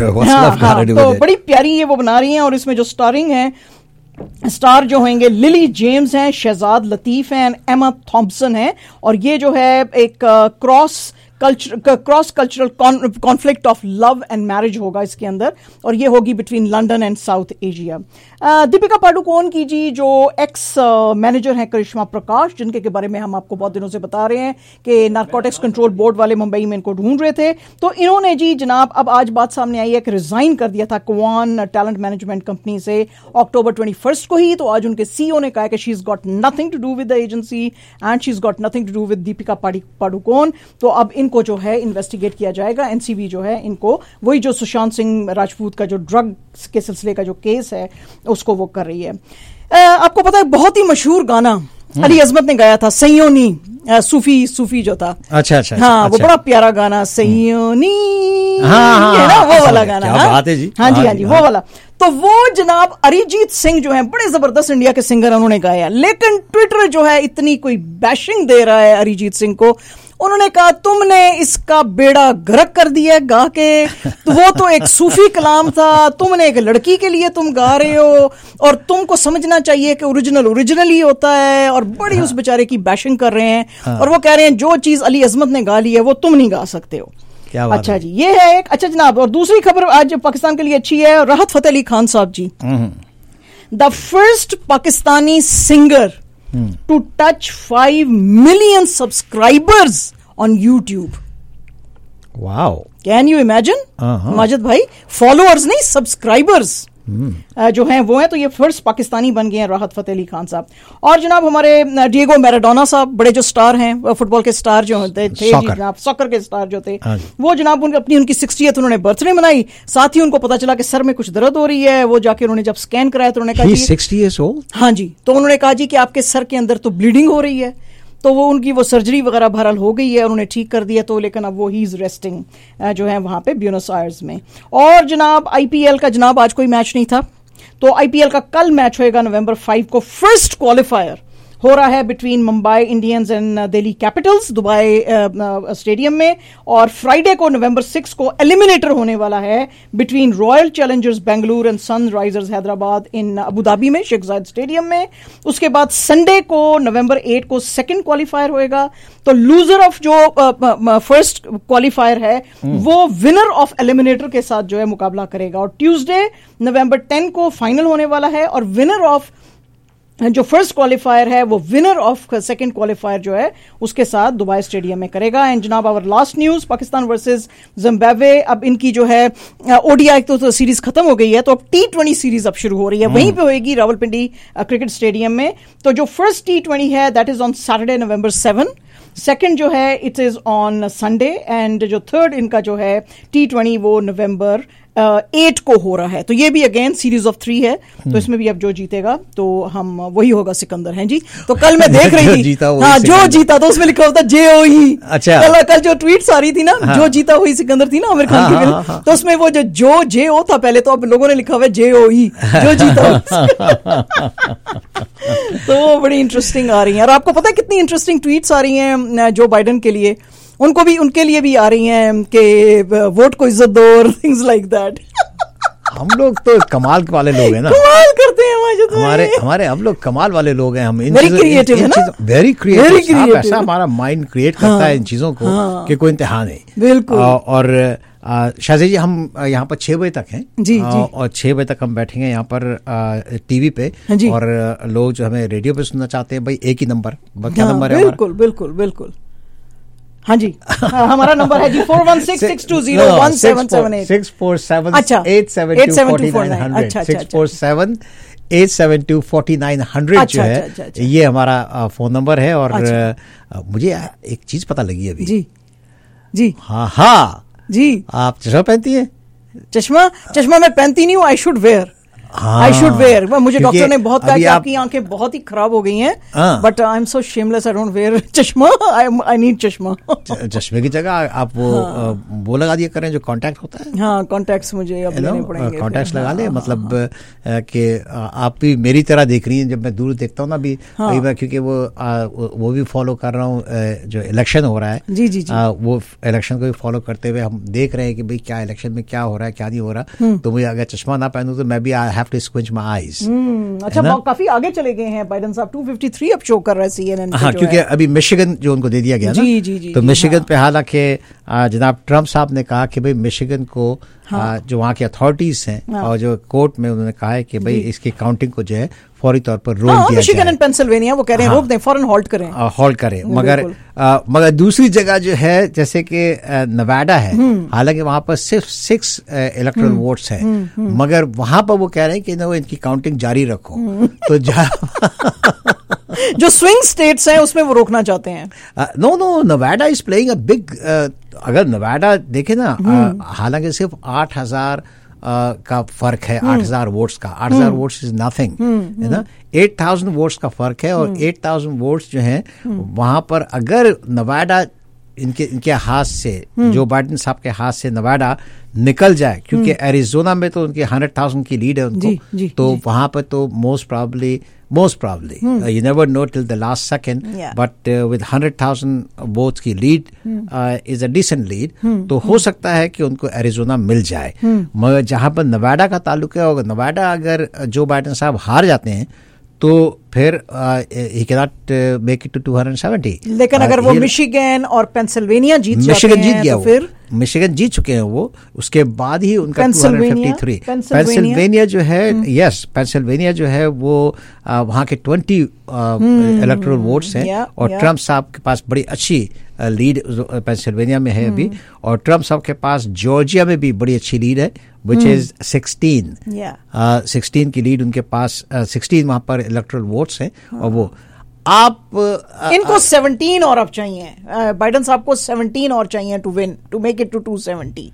तो बड़ी प्यारी ये वो बना रही हैं और इसमें जो स्टारिंग है स्टार जो होंगे लिली जेम्स हैं, शहजाद लतीफ हैं, एमा थॉम्पसन हैं और ये जो है एक cross culture cross cultural conflict of love and marriage होगा इसके अंदर और ये होगी between London and South Asia. Deepika Padukone की जी जो एक्स मैनेजर हैं करिश्मा प्रकाश, जिनके के बारे में हम आपको बहुत दिनों से बता रहे हैं कि नारकोटिक्स कंट्रोल बोर्ड वाले मुंबई में इनको ढूंढ रहे थे, तो इन्होंने जी जनाब अब आज बात सामने आई है कि रिजाइन कर दिया था क्वान टैलेंट मैनेजमेंट कंपनी से अक्टूबर ट्वेंटी फर्स्ट को ही। तो आज उनके सीईओ ने कहा कि she is got nothing to do with the agency and she is got nothing to do with Deepika Padukone. तो अब इनको जो है इन्वेस्टिगेट किया जाएगा। एनसीबी जो है इनको वही जो सुशांत सिंह राजपूत का जो ड्रग्स के सिलसिले का जो केस है उसको वो कर रही है। आ, आपको पता है बहुत ही मशहूर गाना अली अजमत ने गाया था सैयोनी, सूफी सूफी जो था। अच्छा अच्छा हाँ अच्छा, वो बड़ा प्यारा गाना सैयोनी हाँ, है ना वो वाला गाना। क्या बात है जी। हाँ जी हाँ जी वो वाला। तो वो जनाब अरिजीत सिंह जो है बड़े जबरदस्त इंडिया के सिंगर उन्होंने गाया, लेकिन ट्विटर जो है इतनी कोई बैशिंग दे रहा है अरिजीत सिंह को। उन्होंने कहा तुमने इसका बेड़ा गर्क कर दिया गा के, तो वो तो एक सूफी कलाम था, तुमने एक लड़की के लिए तुम गा रहे हो और तुमको समझना चाहिए कि ओरिजिनल ओरिजिनल ही होता है और बड़ी उस बेचारे की बैशिंग कर रहे हैं और वो कह रहे हैं जो चीज अली अजमत ने गा ली है वो तुम नहीं गा सकते हो। क्या बात अच्छा है? जी ये है एक। अच्छा जनाब और दूसरी खबर आज पाकिस्तान के लिए अच्छी है, राहत फतेह अली खान साहब ji the first Pakistani singer to touch five million subscribers on YouTube. Wow. Can you imagine? Uh-huh. Majid भाई followers नहीं subscribers uh, जो हैं वो हैं। तो ये फर्स्ट पाकिस्तानी बन गए हैं राहत फतेह अली खान साहब। और जनाब हमारे डिएगो मैराडोना साहब बड़े जो स्टार हैं फुटबॉल के स्टार जो होते थे जनाब, सॉकर के स्टार जो थे वो जनाब उनकी अपनी उनकी सिक्सटीएथ उन्होंने बर्थडे मनाई। साथ ही उनको पता चला कि सर में कुछ दर्द हो रही है, वो जाके उन्होंने जब स्कैन कराया तो उन्होंने कहा सिक्सटी इयर्स ओल्ड। हाँ जी, तो उन्होंने कहा जी कि आपके सर के अंदर तो ब्लीडिंग हो रही है, तो वो उनकी वो सर्जरी वगैरह बहरहाल हो गई है, उन्होंने ठीक कर दिया। तो लेकिन अब वो ही इज रेस्टिंग जो है वहां पे ब्यूनस आयर्स में। और जनाब आईपीएल का जनाब आज कोई मैच नहीं था, तो आईपीएल का कल मैच होएगा नवंबर फाइव को। फर्स्ट क्वालिफायर हो रहा है between Mumbai Indians and Delhi Capitals Dubai stadium में, और फ्राइडे को नवंबर सिक्स को एलिमिनेटर होने वाला है between Royal Challengers Bengaluru and Sunrisers Hyderabad in Abu Dhabi में शेख जायद स्टेडियम में। उसके बाद संडे को नवंबर एट को सेकंड क्वालिफायर होएगा। तो लूजर ऑफ जो फर्स्ट uh, क्वालिफायर है वो विनर ऑफ एलिमिनेटर के साथ जो है मुकाबला करेगा। और ट्यूसडे नवंबर टेन को फाइनल होने वाला है और विनर ऑफ जो फर्स्ट क्वालिफायर है वो विनर ऑफ सेकंड क्वालिफायर जो है उसके साथ दुबई स्टेडियम में करेगा। एंड जनाब our last news Pakistan versus Zimbabwe, अब इनकी जो है ओडीआई तो, तो सीरीज खत्म हो गई है, तो अब टी ट्वेंटी सीरीज अब शुरू हो रही है, वहीं पे होगी रावलपिंडी क्रिकेट स्टेडियम में। तो जो फर्स्ट टी ट्वेंटी है that is on Saturday November seven, second जो है it is on Sunday, and जो थर्ड इनका जो है टी ट्वेंटी वो नवंबर एट को हो रहा है। तो ये भी अगेन सीरीज ऑफ थ्री है, तो इसमें भी अब जो जीतेगा तो हम वही होगा सिकंदर हैं जी। तो कल मैं देख रही थी हाँ जो जीता तो उसमें लिखा होता जे ओ ही। अच्छा कल, कल जो ट्वीट्स आ रही थी ना हाँ। जो जीता वही सिकंदर थी ना आमिर खान की फिल्म, तो उसमें वो जो जो जे ओ था पहले, तो अब लोगों ने लिखा हुआ है जे ओ ही जो जीता। तो वो बड़ी इंटरेस्टिंग आ रही है। और आपको पता है कितनी इंटरेस्टिंग ट्वीट्स आ रही हैं जो बाइडेन के लिए। उनको भी, उनके लिए भी आ रही हैं कि वोट को इज्जत दो और थिंग्स लाइक दैट। हम लोग तो कमाल वाले लोग हैं ना, कमाल करते हैं माजिद भाई। हमारे हमारे हम लोग कमाल वाले लोग हैं। हम इन वेरी क्रिएटिव है ना, वेरी क्रिएटिव। ऐसा हमारा माइंड क्रिएट करता है इन चीजों को कि कोई इंतहा नहीं। बिल्कुल। और शाहजी जी, हम यहाँ पर छह बजे तक हैं जी, आ, जी। और छह बजे तक हम बैठेंगे यहाँ पर टीवी पे, और लोग जो हमें रेडियो पे सुनना चाहते हैं, भाई एक ही नंबर, क्या नंबर है? बिल्कुल बिल्कुल बिल्कुल, हाँ जी। हमारा नंबर है जी four one six six two zero one seven seven eight six four seven अच्छा eight seven two forty nine hundred six four seven eight seven two forty nine hundred जो है, अच्छा, अच्छा। ये हमारा फोन नंबर है। और अच्छा। मुझे एक चीज पता लगी अभी। जी जी हाँ हाँ जी, आप चश्मा पहनती है? चश्मा चश्मा मैं पहनती नहीं हूँ, I should wear, I should wear. मुझे डॉक्टर ने बहुत कहा कि आपकी आंखें बहुत ही खराब हो गई हैं, but I am so shameless, I don't wear चश्मा, आई नीड चश्मा। चश्मे की जगह आप वो हाँ। वो लगा दिया करें जो कांटेक्ट होता है। हाँ, कॉन्टैक्ट्स मुझे अब लेने पड़ेंगे। कांटेक्ट्स लगा ले, मतलब कि आप भी मेरी तरह देख रही हैं। जब मैं दूर देखता हूँ ना अभी, क्योंकि वो वो भी फॉलो कर रहा हूँ, जो इलेक्शन हो रहा है जी जी वो इलेक्शन को भी फॉलो करते हुए हम देख रहे हैं कि भाई क्या इलेक्शन में क्या हो रहा है, क्या नहीं हो रहा। तो मुझे अगर चश्मा ना पहनूं तो मैं भी have to squint my eyes। अच्छा, काफी आगे चले गए हैं बाइडेन साहब, टू फिफ्टी थ्री अब शो कर रहे हैं सीएनएन। हाँ, क्योंकि अभी मिशिगन जो उनको दे दिया गया ना, जी, जी, जी, तो जी, मिशिगन हाँ। पे हालांकि जनाब ट्रम्प साहब ने कहा कि भाई मिशिगन को हाँ। जो वहाँ की अथॉरिटीज हैं हाँ। और जो कोर्ट में उन्होंने कहा है कि भाई इसकी काउंटिंग को जो है फौरी तौर पर रोक हाँ, दिया मिशिगन एंड पेंसिल्वेनिया वो कह रहे हैं रोक दें, फौरन हॉल्ट करें, हॉल्ट करें। मगर आ, मगर दूसरी जगह जो है जैसे कि नवाडा है, हालांकि वहां पर सिर्फ सिक्स इलेक्टोरल वोट्स हैं, मगर वहां पर वो कह रहे हैं कि ना इनकी काउंटिंग जारी रखो। तो जो स्विंग स्टेट्स हैं उसमें वो रोकना चाहते हैं। No no, Nevada is playing a big, अगर नवाडा देखे ना, हालांकि सिर्फ आठ हजार का फर्क है, आठ हजार वोट्स का, आठ हजार वोट्स इज नथिंग, है ना, एट थाउजेंड वोट्स का फर्क है। और एट थाउजेंड वोट्स जो हैं वहां पर अगर नवाडा इनके इनके हाथ से, जो बाइडेन साहब के हाथ से नवाडा निकल जाए, क्योंकि एरिजोना में तो उनके हंड्रेड थाउजेंड की लीड है उनको, जी, जी, तो वहां पर तो most probably most probably you never know till the last second, but with hundred thousand votes की lead is a decent lead, तो हो सकता है कि उनको एरिजोना मिल जाए। मगर जहां पर नवाडा का ताल्लुक है, और नवाडा अगर जो बाइडेन साहब हार जाते हैं तो फिर he can not make it to two hundred seventy. लेकिन अगर वो मिशिगन और पेंसिल्वेनिया जीत मिशिगन जीत गया तो फिर मिशिगन जीत चुके हैं वो, उसके बाद ही उनका two hundred fifty three. Pennsylvania जो है, यस, पेंसिल्वेनिया जो है वो वहाँ के ट्वेंटी इलेक्टोरल वोट्स हैं, और ट्रम्प साहब के पास बड़ी अच्छी लीड पेंसिल्वेनिया में है अभी, और ट्रम्प साहब के पास जॉर्जिया में भी बड़ी अच्छी लीड है, विच इज सिक्सटीन सिक्सटीन की लीड उनके पास, सिक्सटीन वहां पर इलेक्टोरल वोट्स हैं। और वो आप इनको सेवनटीन और अब चाहिए, बाइडेन साहब को सेवनटीन और चाहिए to win, to make it to टू सेवेंटी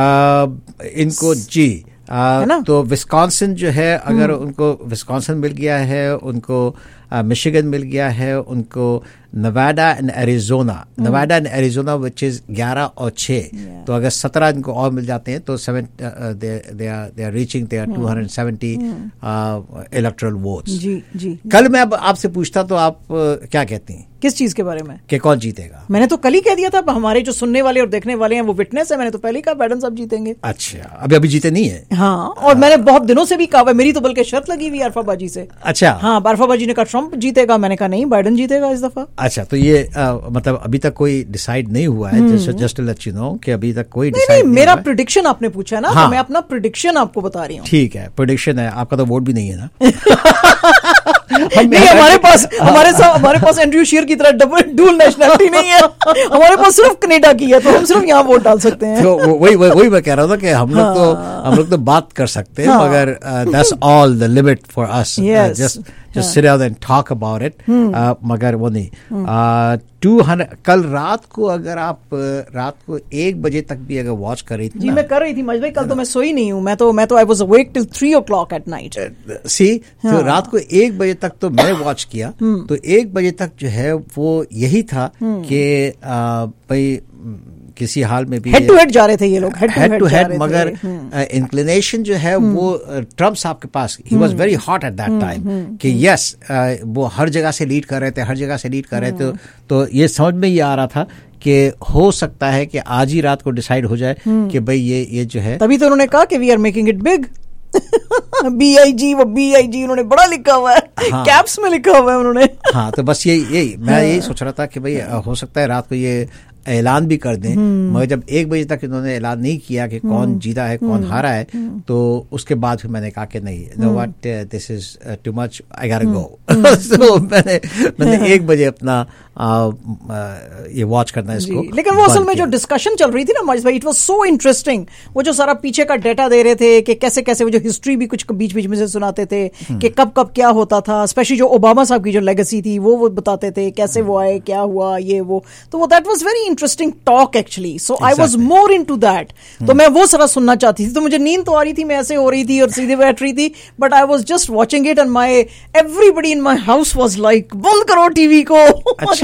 इनको जी। आ, तो विस्कॉन्सिन जो है, अगर उनको विस्कॉन्सिन मिल गया है, उनको मिशिगन मिल गया है, उनको Nevada and Arizona, Nevada and Arizona which is ग्यारह और छः, तो अगर सत्रह इनको और मिल जाते हैं तो seven they are reaching they are two hundred seventy electoral votes. जी जी। कल मैं अब आपसे पूछता तो आप uh, क्या कहती हैं? किस चीज के बारे में? कि कौन जीतेगा? मैंने तो कल ही कह दिया था, हमारे जो सुनने वाले और देखने वाले हैं वो विटनेस है, मैंने तो पहले ही कहा बाइडेन साहब जीतेंगे। अच्छा, अभी अभी जीते नहीं है? हाँ, और मैंने बहुत दिनों से भी कहा, मेरी तो बल्कि शर्त लगी हुई अरफा बाजी से। अच्छा। हाँ, अरफा बाजी ने कहा ट्रम्प जीतेगा, मैंने कहा नहीं, बाइडेन जीतेगा इस दफा। अच्छा, तो ये आ, मतलब अभी तक कोई डिसाइड नहीं हुआ है, just to let you know कि अभी तक कोई डिसाइड नहीं, नहीं, मेरा प्रेडिक्शन आपने पूछा है ना, हाँ। तो मैं अपना प्रेडिक्शन आपको बता रही हूँ। ठीक है, प्रेडिक्शन है, आपका तो वोट भी नहीं है ना। नहीं, हमारे पास हमारे साथ हमारे पास एंड्रयू शीयर की तरह डबल डुअल नेशनलिटी नहीं है, हमारे पास सिर्फ कनाडा की है, तो हम सिर्फ यहाँ वोट डाल सकते हैं। तो वही वही मैं कह रहा था कि हम लोग तो हम लोग तो बात कर सकते हैं, मगर that's all the limit for us, just just sit down and talk about it, uh, मगर वो नहीं। टू uh, हंड्रेड कल रात को अगर आप रात को एक बजे तक भी अगर वॉच कर रही थी, जी मैं कर रही थी मजबूरी, कल तो मैं सोई नहीं हूँ, मैं तो मैं तो I was awake till three o'clock at night. See, तो रात को एक बजे तक तो मैं वॉच किया, तो एक बजे तक जो है वो यही था कि भाई किसी हाल में भी हेड टू हेड जा रहे थे ये लोग, हेड टू हेड, मगर इंक्लिनेशन जो है वो ट्रम्प साहब के पास, he was very hot at that time कि यस वो हर जगह से लीड कर रहे थे, हर जगह से लीड कर रहे थे, तो ये समझ में ये आ रहा था कि हो सकता है कि आज ही रात को डिसाइड हो जाए कि भाई ये ये जो है, तभी तो उन्होंने कहा कि we are making it big. B I G, वो बी आई जी उन्होंने बड़ा लिखा हुआ है, हाँ, कैप्स में लिखा हुआ है उन्होंने। हाँ, तो बस यही यही मैं यही सोच रहा था कि भाई हो सकता है रात को ये ऐलान भी कर दें, मगर जब एक बजे तक इन्होंने ऐलान नहीं किया कि कौन जीता है कौन हारा है, तो उसके बाद फिर मैंने कहा कि नहीं, no what, this is too much, I got to go. So मैंने मैंने एक बजे अपना आ, आ, ये वॉच करना इसको। लेकिन वो असल में जो डिस्कशन चल रही थी ना माजिद भाई, इट वाज सो इंटरेस्टिंग। वो जो सारा पीछे का डेटा दे रहे थे कि कैसे कैसे, वो जो हिस्ट्री भी कुछ बीच बीच में से सुनाते थे कि कब कब क्या होता था, स्पेशली जो ओबामा साहब की जो लेगेसी थी वो वो बताते थे कैसे वो आए, क्या हुआ, ये वो, तो वो that was very interesting talk actually. So I was more into that, तो मैं वो सारा सुनना चाहती थी। तो मुझे नींद तो आ रही थी, मैं ऐसे हो रही थी और सीधे बैठ रही थी, but I was just watching it and my everybody in my house was like बंद करो टीवी को। अच्छा।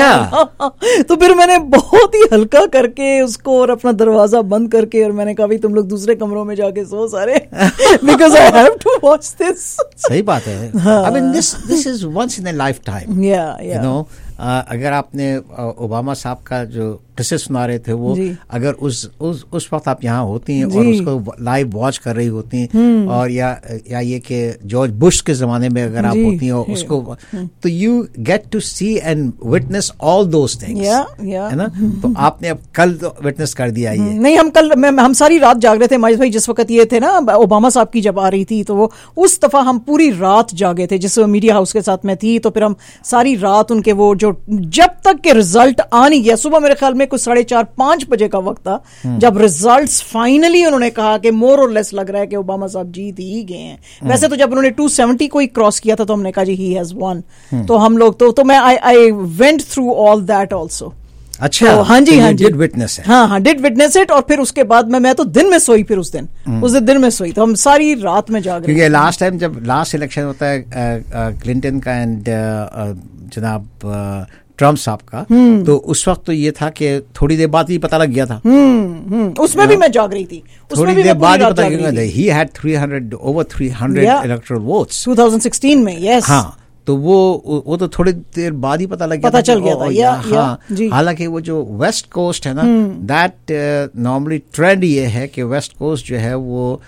तो फिर मैंने बहुत ही हल्का करके उसको और अपना दरवाजा बंद करके, और मैंने कहा भाई तुम लोग दूसरे कमरों में जाके सो सारे, because I have to watch this. सही बात है। I mean this this is once in a life time, you know. अगर आपने ओबामा साहब का जो किस्से सुना रहे थे वो, अगर उस उस उस वक्त आप यहाँ होती हैं और उसको लाइव वॉच कर रही होती हैं, और या या ये कि जॉर्ज बुश के जमाने में अगर आप होती हैं और उसको, तो you get to see and witness all those things, है ना। तो आपने अब कल तो विटनेस कर दिया ये। नहीं, हम कल मैं, हम सारी रात जाग रहे थे माजिद भाई, जिस वक्त ये थे ना ओबामा साहब की जब आ रही थी, तो वो उस दफा हम पूरी रात जागे थे, जिस मीडिया हाउस के साथ में थी। तो फिर हम सारी रात उनके वो जो, जब तक के रिजल्ट आ नहीं गया, सुबह मेरे ख्याल में कुछ साढ़े चार पांच बजे का वक्त था, जब रिजल्ट्स फाइनली उन्होंने कहा कि मोर और लेस लग रहा है कि ओबामा साहब जीत ही गए हैं। वैसे तो जब उन्होंने टू सेवेंटी को ही क्रॉस किया था तो हमने कहा जी ही हैज वन। तो हम लोग तो तो मैं I I went through all that also. अच्छा, तो हाँ जी, हाँ जी, डिड विटनेस है। हाँ हाँ, डिड विटनेस इट। और फिर उसके बाद में मैं तो दिन में सोई, फिर उस दिन उस दिन में सोई, तो हम सारी रात में जाग रहे। क्योंकि लास्ट टाइम जब लास्ट इलेक्शन होता है क्लिंटन का एंड जनाब ट्रम्प साहब का, तो उस वक्त तो ये था कि थोड़ी देर बाद ही पता लग गया था। उसमें भी मैं जाग रही थी, थोड़ी देर बाद ही पता लग गया। He had three hundred over three hundred electoral votes twenty sixteen में। यस, हाँ, तो वो वो तो थोड़ी देर बाद ही पता लग गया, पता चल गया था। या, हाँ, हालांकि वो जो वेस्ट कोस्ट है ना, दैट नॉर्मली ट्रेंड ये है कि वेस्ट कोस्ट जो है वो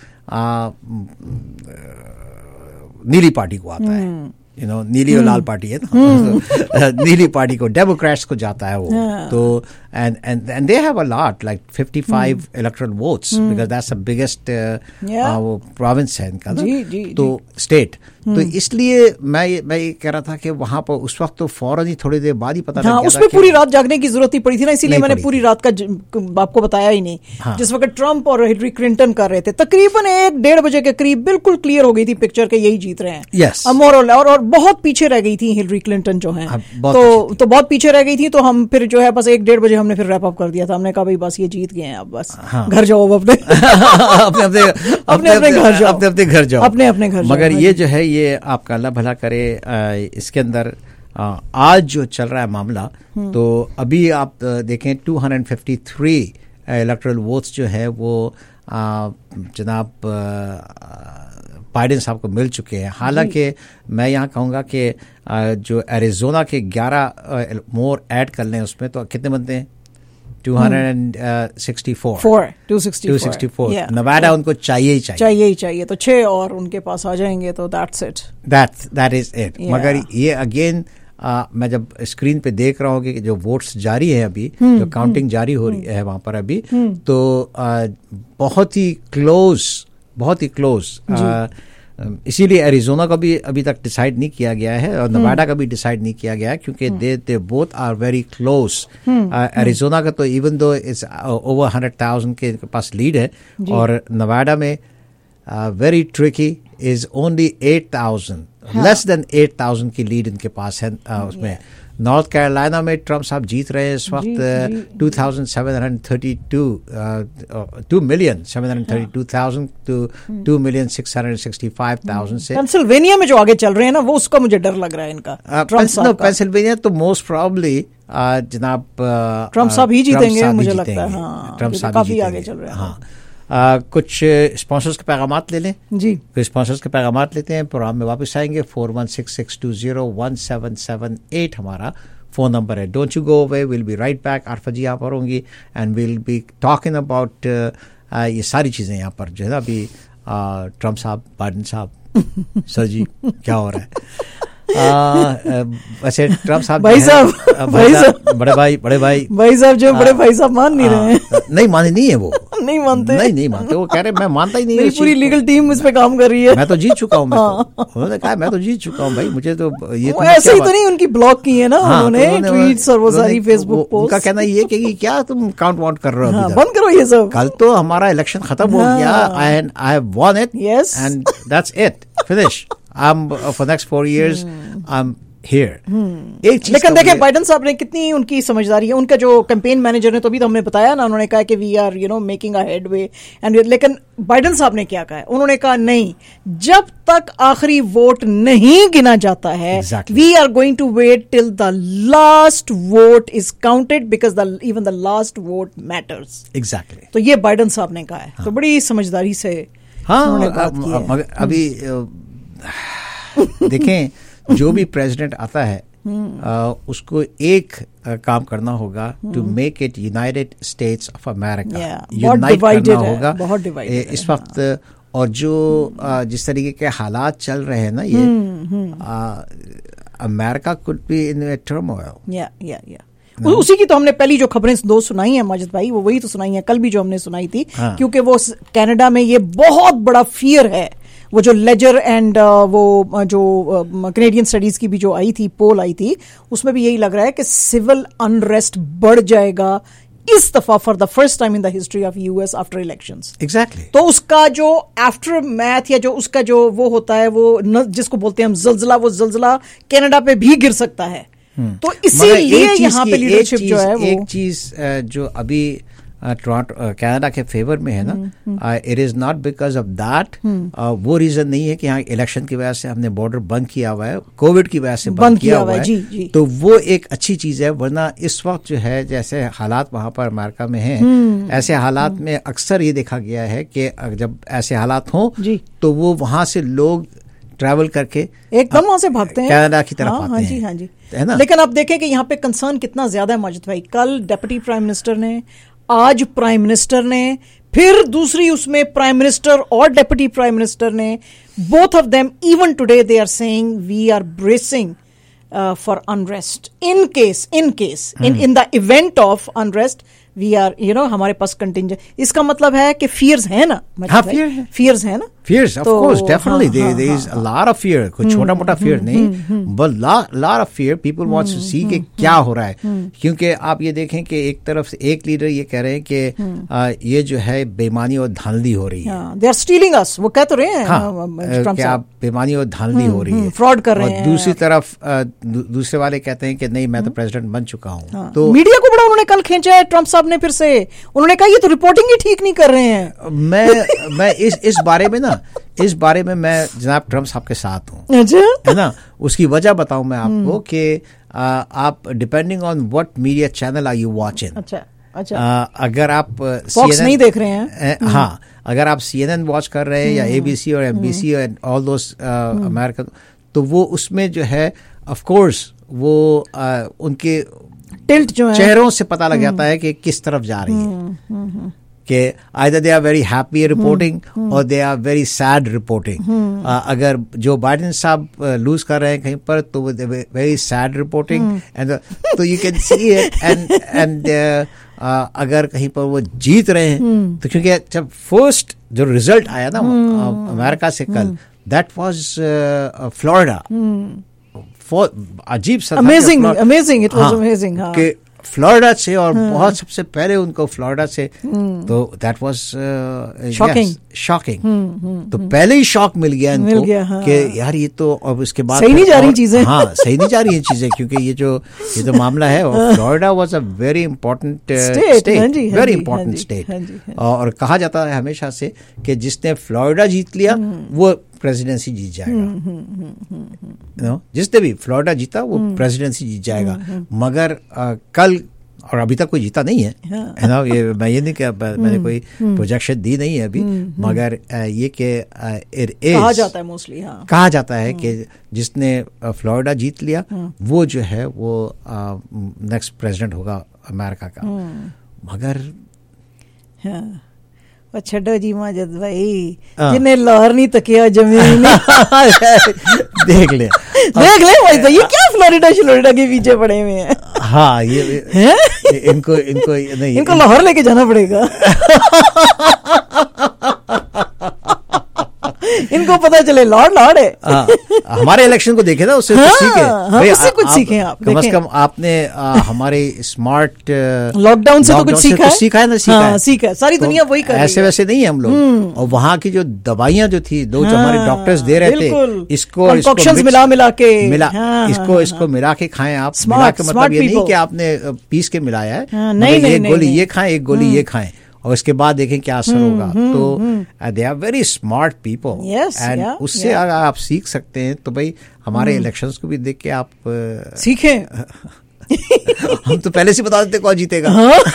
नीली पार्टी को आता है, यू नो, नीली और लाल पार्टी है ना। नीली पार्टी को, डेमोक्रेट्स को जाता है वो। तो and and and they have a lot like fifty five electoral votes, because that's the biggest वो प्रोविंस है इनका, तो स्टेट। तो इसलिए मैं ये मैं ये कह रहा था कि वहां पर उस वक्त तो फौरन ही थोड़ी देर बाद ही पता लग गया था। उसमें पूरी रात जागने की जरूरत ही पड़ी थी ना, इसीलिए मैंने पूरी रात का आपको बताया ही नहीं। हाँ। जिस वक्त ट्रम्प और हिलरी क्लिंटन कर रहे थे, तकरीबन एक डेढ़ बजे के करीब बिल्कुल क्लियर हो गई थी पिक्चर के यही जीत रहे हैं। यस, और, और, और बहुत पीछे रह गई थी हिलरी क्लिंटन जो है, तो तो बहुत पीछे रह गई थी। तो हम फिर जो है बस एक डेढ़ बजे हमने फिर रैप अप कर दिया था। हमने कहा भाई बस ये जीत गए हैं, अब बस घर जाओ, अपने अपने अपने अपने घर जाओ, अपने अपने घर जाओ, अपने अपने घर। मगर ये जो है ये आपका अल्लाह भला करे, इसके अंदर आज जो चल रहा है मामला, तो अभी आप देखें two hundred fifty three electoral votes जो है वो जनाब बाइडेन साहब को मिल चुके हैं। हालांकि मैं यहाँ कहूँगा कि जो एरिज़ोना के ग्यारह मोर ऐड कर लें उसमें, तो कितने बनते हैं? To sixty four. नवाडा उनको चाहिए ही चाहिए चाहिए ही चाहिए तो छह और उनके पास आ जाएंगे, तो that's it, that that is it. मगर ये अगेन Uh, मैं जब स्क्रीन पे देख रहा हूँ कि जो वोट्स जारी है अभी, जो काउंटिंग जारी हो रही है वहाँ पर अभी, तो uh, बहुत ही क्लोज बहुत ही क्लोज uh, इसीलिए एरिज़ोना का भी अभी तक डिसाइड नहीं किया गया है और नवाडा का भी डिसाइड नहीं किया गया है, क्योंकि they they both are very close. Arizona का तो even though is over hundred thousand के पास लीड है, और नवाडा में very tricky is only eight thousand, less than eight thousand की लीड इनके पास है। uh, उसमें नॉर्थ कैरोलिना में ट्रम्प साहब जीत रहे हैं इस वक्त two thousand seven hundred thirty two two million seven hundred thirty two thousand two two million six hundred sixty five thousand से। पेंसिल्वेनिया में जो आगे चल रहे हैं ना, वो उसका मुझे डर लग रहा है इनका। पेंसिल्वेनिया तो मोस्ट प्रॉब्ली जनाब ट्रम्प साहब ही जीतेंगे मुझे लगता है। हाँ, ट्रम्प साहब काफी आगे चल रहे हैं। हाँ, आ, कुछ स्पॉन्सर्स के पैगामात ले लें जी। कुछ स्पॉन्सर्स के पैगामात लेते हैं, प्रोग्राम में वापस आएंगे। Four one six six two zero one seven seven eight हमारा फोन नंबर है। Don't you go away, will be right back. Arfa ji यहाँ पर होंगी and will be talking about ये सारी चीज़ें यहाँ पर जो है ना। अभी ट्रम्प साहब, बाइडेन साहब, सर जी क्या हो रहा है? वैसे ट्रम्प साहब भाई साहब भाई साहब बड़े भाई बड़े भाई भाई साहब जो बड़े भाई साहब मान नहीं रहे हैं। नहीं माने नहीं है वो नहीं मानते नहीं नहीं मानते वो कह रहे मैं मानता ही नहीं। मेरी पूरी लीगल टीम इस पे काम कर रही है। मैं तो जीत चुका हूँ। मैं तो उन्होंने कहा मैं तो जीत चुका हूँ भाई, मुझे तो ये तो ऐसे ही तो नहीं उनकी ब्लॉक की है ना उन्होंने ट्वीट्स और वो सारी फेसबुक पोस्ट। उनका कहना ये कि क्या तुम काउंट वाउंट कर रहे हो, बंद करो ये सब। कल तो हमारा इलेक्शन खत्म हो गया, I I have won it and that's it, finish. I am for next four years I am Here. Hmm. एक चीज लेकिन देखें बाइडेन साहब ने कितनी उनकी समझदारी है। उनका जो कैंपेन मैनेजर ने तो अभी तो हमने बताया ना, उन्होंने कहा कि we are you know making a headway and लेकिन बाइडेन साहब ने क्या कहा है, उन्होंने कहा नहीं, जब तक आखिरी वोट नहीं गिना जाता है we are going to wait till the last vote is counted because the even the last vote matters. Exactly, तो ये बाइडेन साहब ने कहा है। हाँ. तो बड़ी समझदारी से हाँ मगर अभी देखें जो भी प्रेसिडेंट आता है आ, उसको एक आ, काम करना होगा to make it United States of America. Unite करना होगा बहुत डिवाइडेड इस वक्त। और जो आ, जिस तरीके के हालात चल रहे हैं ना ये America could be in turmoil. Yeah yeah या उसी की तो हमने पहली जो खबरें दो सुनाई हैं माजिद भाई, वो वही तो सुनाई है कल भी जो हमने सुनाई थी। हाँ. क्योंकि वो कनाडा में ये बहुत बड़ा फियर है। वो जो लेजर एंड वो जो कैनेडियन स्टडीज की भी जो आई थी, पोल आई थी, उसमें भी यही लग रहा है कि सिविल अनरेस्ट बढ़ जाएगा इस दफा for the first time in the history of US after elections. Exactly. तो उसका जो आफ्टर मैथ या जो उसका जो वो होता है वो न, जिसको बोलते हैं हम जलजला, वो जलजला कनाडा पे भी गिर सकता है। तो इसीलिए यहाँ पे लीडरशिप जो है वो एक चीज जो अभी टोरंटो कनाडा के फेवर में है ना, it is not because of that. वो रीजन नहीं है कि यहाँ इलेक्शन की वजह से हमने बॉर्डर बंद किया हुआ है, कोविड की वजह से बंद किया हुआ है। जी, जी. तो वो एक अच्छी चीज है। वरना इस वक्त जो है जैसे हालात वहां पर अमेरिका में हैं, ऐसे हालात में अक्सर ये देखा गया है कि जब ऐसे हालात हों तो वो वहां से लोग ट्रैवल करके एकदम वहां से भागते हैं कनाडा की तरफ हाँ, आते हाँ हैं। जी, हाँ जी। है ना? लेकिन आप देखें कि यहाँ पे कंसर्न कितना ज्यादा है माजिद भाई। कल डेप्यूटी प्राइम मिनिस्टर ने, आज प्राइम मिनिस्टर ने, फिर दूसरी उसमें प्राइम मिनिस्टर और डेप्यूटी प्राइम मिनिस्टर ने, both of them even today they are saying we are bracing for unrest in case in case in in the event of unrest we are you know हमारे पास contingent. इसका मतलब है कि fears है ना, हाँ, fear है। फियर्स है ना, fears of course definitely हाँ, there, there is a lot of fear। कोई छोटा मोटा fear नहीं, but lot lot of fear people wants to see कि क्या हो रहा है। क्योंकि आप ये देखें कि एक तरफ से एक लीडर ये कह रहे हैं कि आ, ये जो है बेईमानी और धांधली हो रही है, they are stealing us, वो कह तो रहे हैं हाँ, कि आप बेईमानी और धांधली हो रही है, फ्रॉड कर रहे हैं। दूसरी तरफ दूसरे वाले कहते हैं कि नहीं मैं तो प्रेसिडेंट बन चुका हूँ। तो मीडिया को बड़ा उन्होंने कल खींचा है ट्रम्प साहब ने फिर से, उन्होंने कहा ये तो रिपोर्टिंग ही ठीक नहीं कर रहे हैं। मैं मैं इस इस बारे में ना इस बारे में मैं जनाब ट्रम्प साहब के साथ हूँ, है ना। उसकी वजह बताऊं मैं आपको कि आप depending on what media channel are you watching. अच्छा अच्छा आ, अगर आप फॉक्स नहीं देख रहे हैं, हाँ, अगर आप सीएनएन वॉच कर रहे हैं या एबीसी और एमबीसी और ऑल दोस अमेरिका, तो वो उसमें जो है ऑफ कोर्स वो आ, उनके टिल्ट जो है चेहरों से पता लग जाता है कि किस तरफ जा रही है, कि either they are very happy reporting or they are very sad reporting। अगर जो बाइडेन साहब लूज कर रहे हैं कहीं पर तो वो very sad reporting and तो you can see it and and अगर कहीं पर वो जीत रहे हैं तो क्योंकि जब फर्स्ट जो रिजल्ट आया ना अमेरिका से कल, that was फ्लोरिडा, अजीब सा, amazing amazing it was amazing हाँ कि फ्लोरिडा से और बहुत सबसे पहले उनको फ्लोरिडा से, तो दैट वाज शॉकिंग शॉकिंग। तो पहले ही शॉक मिल गया इनको कि यार ये तो, और उसके बाद सही नहीं जा रही चीजें, हाँ सही नहीं जा रही हैं चीजें, क्योंकि ये जो ये जो मामला है, और Florida was a very important state, very important state. और कहा जाता है हमेशा से कि जिसने फ्लोरिडा जीत लिया वो प्रेसिडेंसी जीत जाएगा। you know, जिसने भी फ्लोरिडा जीता वो प्रेसिडेंसी जीत जाएगा। मगर आ, कल और अभी तक कोई जीता नहीं है, है ना। ये मैं ये नहीं कि मैंने कोई प्रोजेक्शन दी नहीं है अभी, मगर ये कि इट इज कहा जाता है मोस्टली, हाँ कहा जाता है कि जिसने फ्लोरिडा जीत लिया वो जो है वो नेक्स्ट प्रेसिडेंट होगा अमेरिका का। मगर हाँ, छो जी माजद भाई, जिन्हें लाहौर नहीं तकिया जमीन देख ले देख ले भाई, तो ये क्या फ्लोरिडा फ्लोरिडा के पीछे पड़े हुए हैं। हाँ ये है? इनको इनको नहीं इनको लाहौर लेके जाना पड़ेगा। इनको पता चले लॉर्ड लॉर्ड है। आ, हमारे इलेक्शन को देखे ना, उससे हाँ, कुछ सीखे हाँ, उससे कुछ सीखे आप। कम से कम आपने आ, हमारे स्मार्ट लॉकडाउन से तो कुछ सीखा है, सीखा है ना, सीखा हाँ, है सीखा है। सारी दुनिया वही कर रही है। ऐसे वैसे नहीं है हम लोग। और वहाँ की जो दवाइयाँ जो थी, दो जो हमारे डॉक्टर्स दे रहे थे, इसको मिला मिला के मिला इसको इसको मिला के खाएं आप। मिला के मतलब ये नहीं कि आपने पीस के मिलाया है, नहीं एक गोली ये खाएं एक गोली ये खाएं और इसके बाद देखें क्या असर होगा। तो they are very smart people and उससे अगर आप सीख सकते हैं तो भाई हमारे इलेक्शंस को भी देख के आप सीखें। हम तो पहले से बता देते कौन जीतेगा।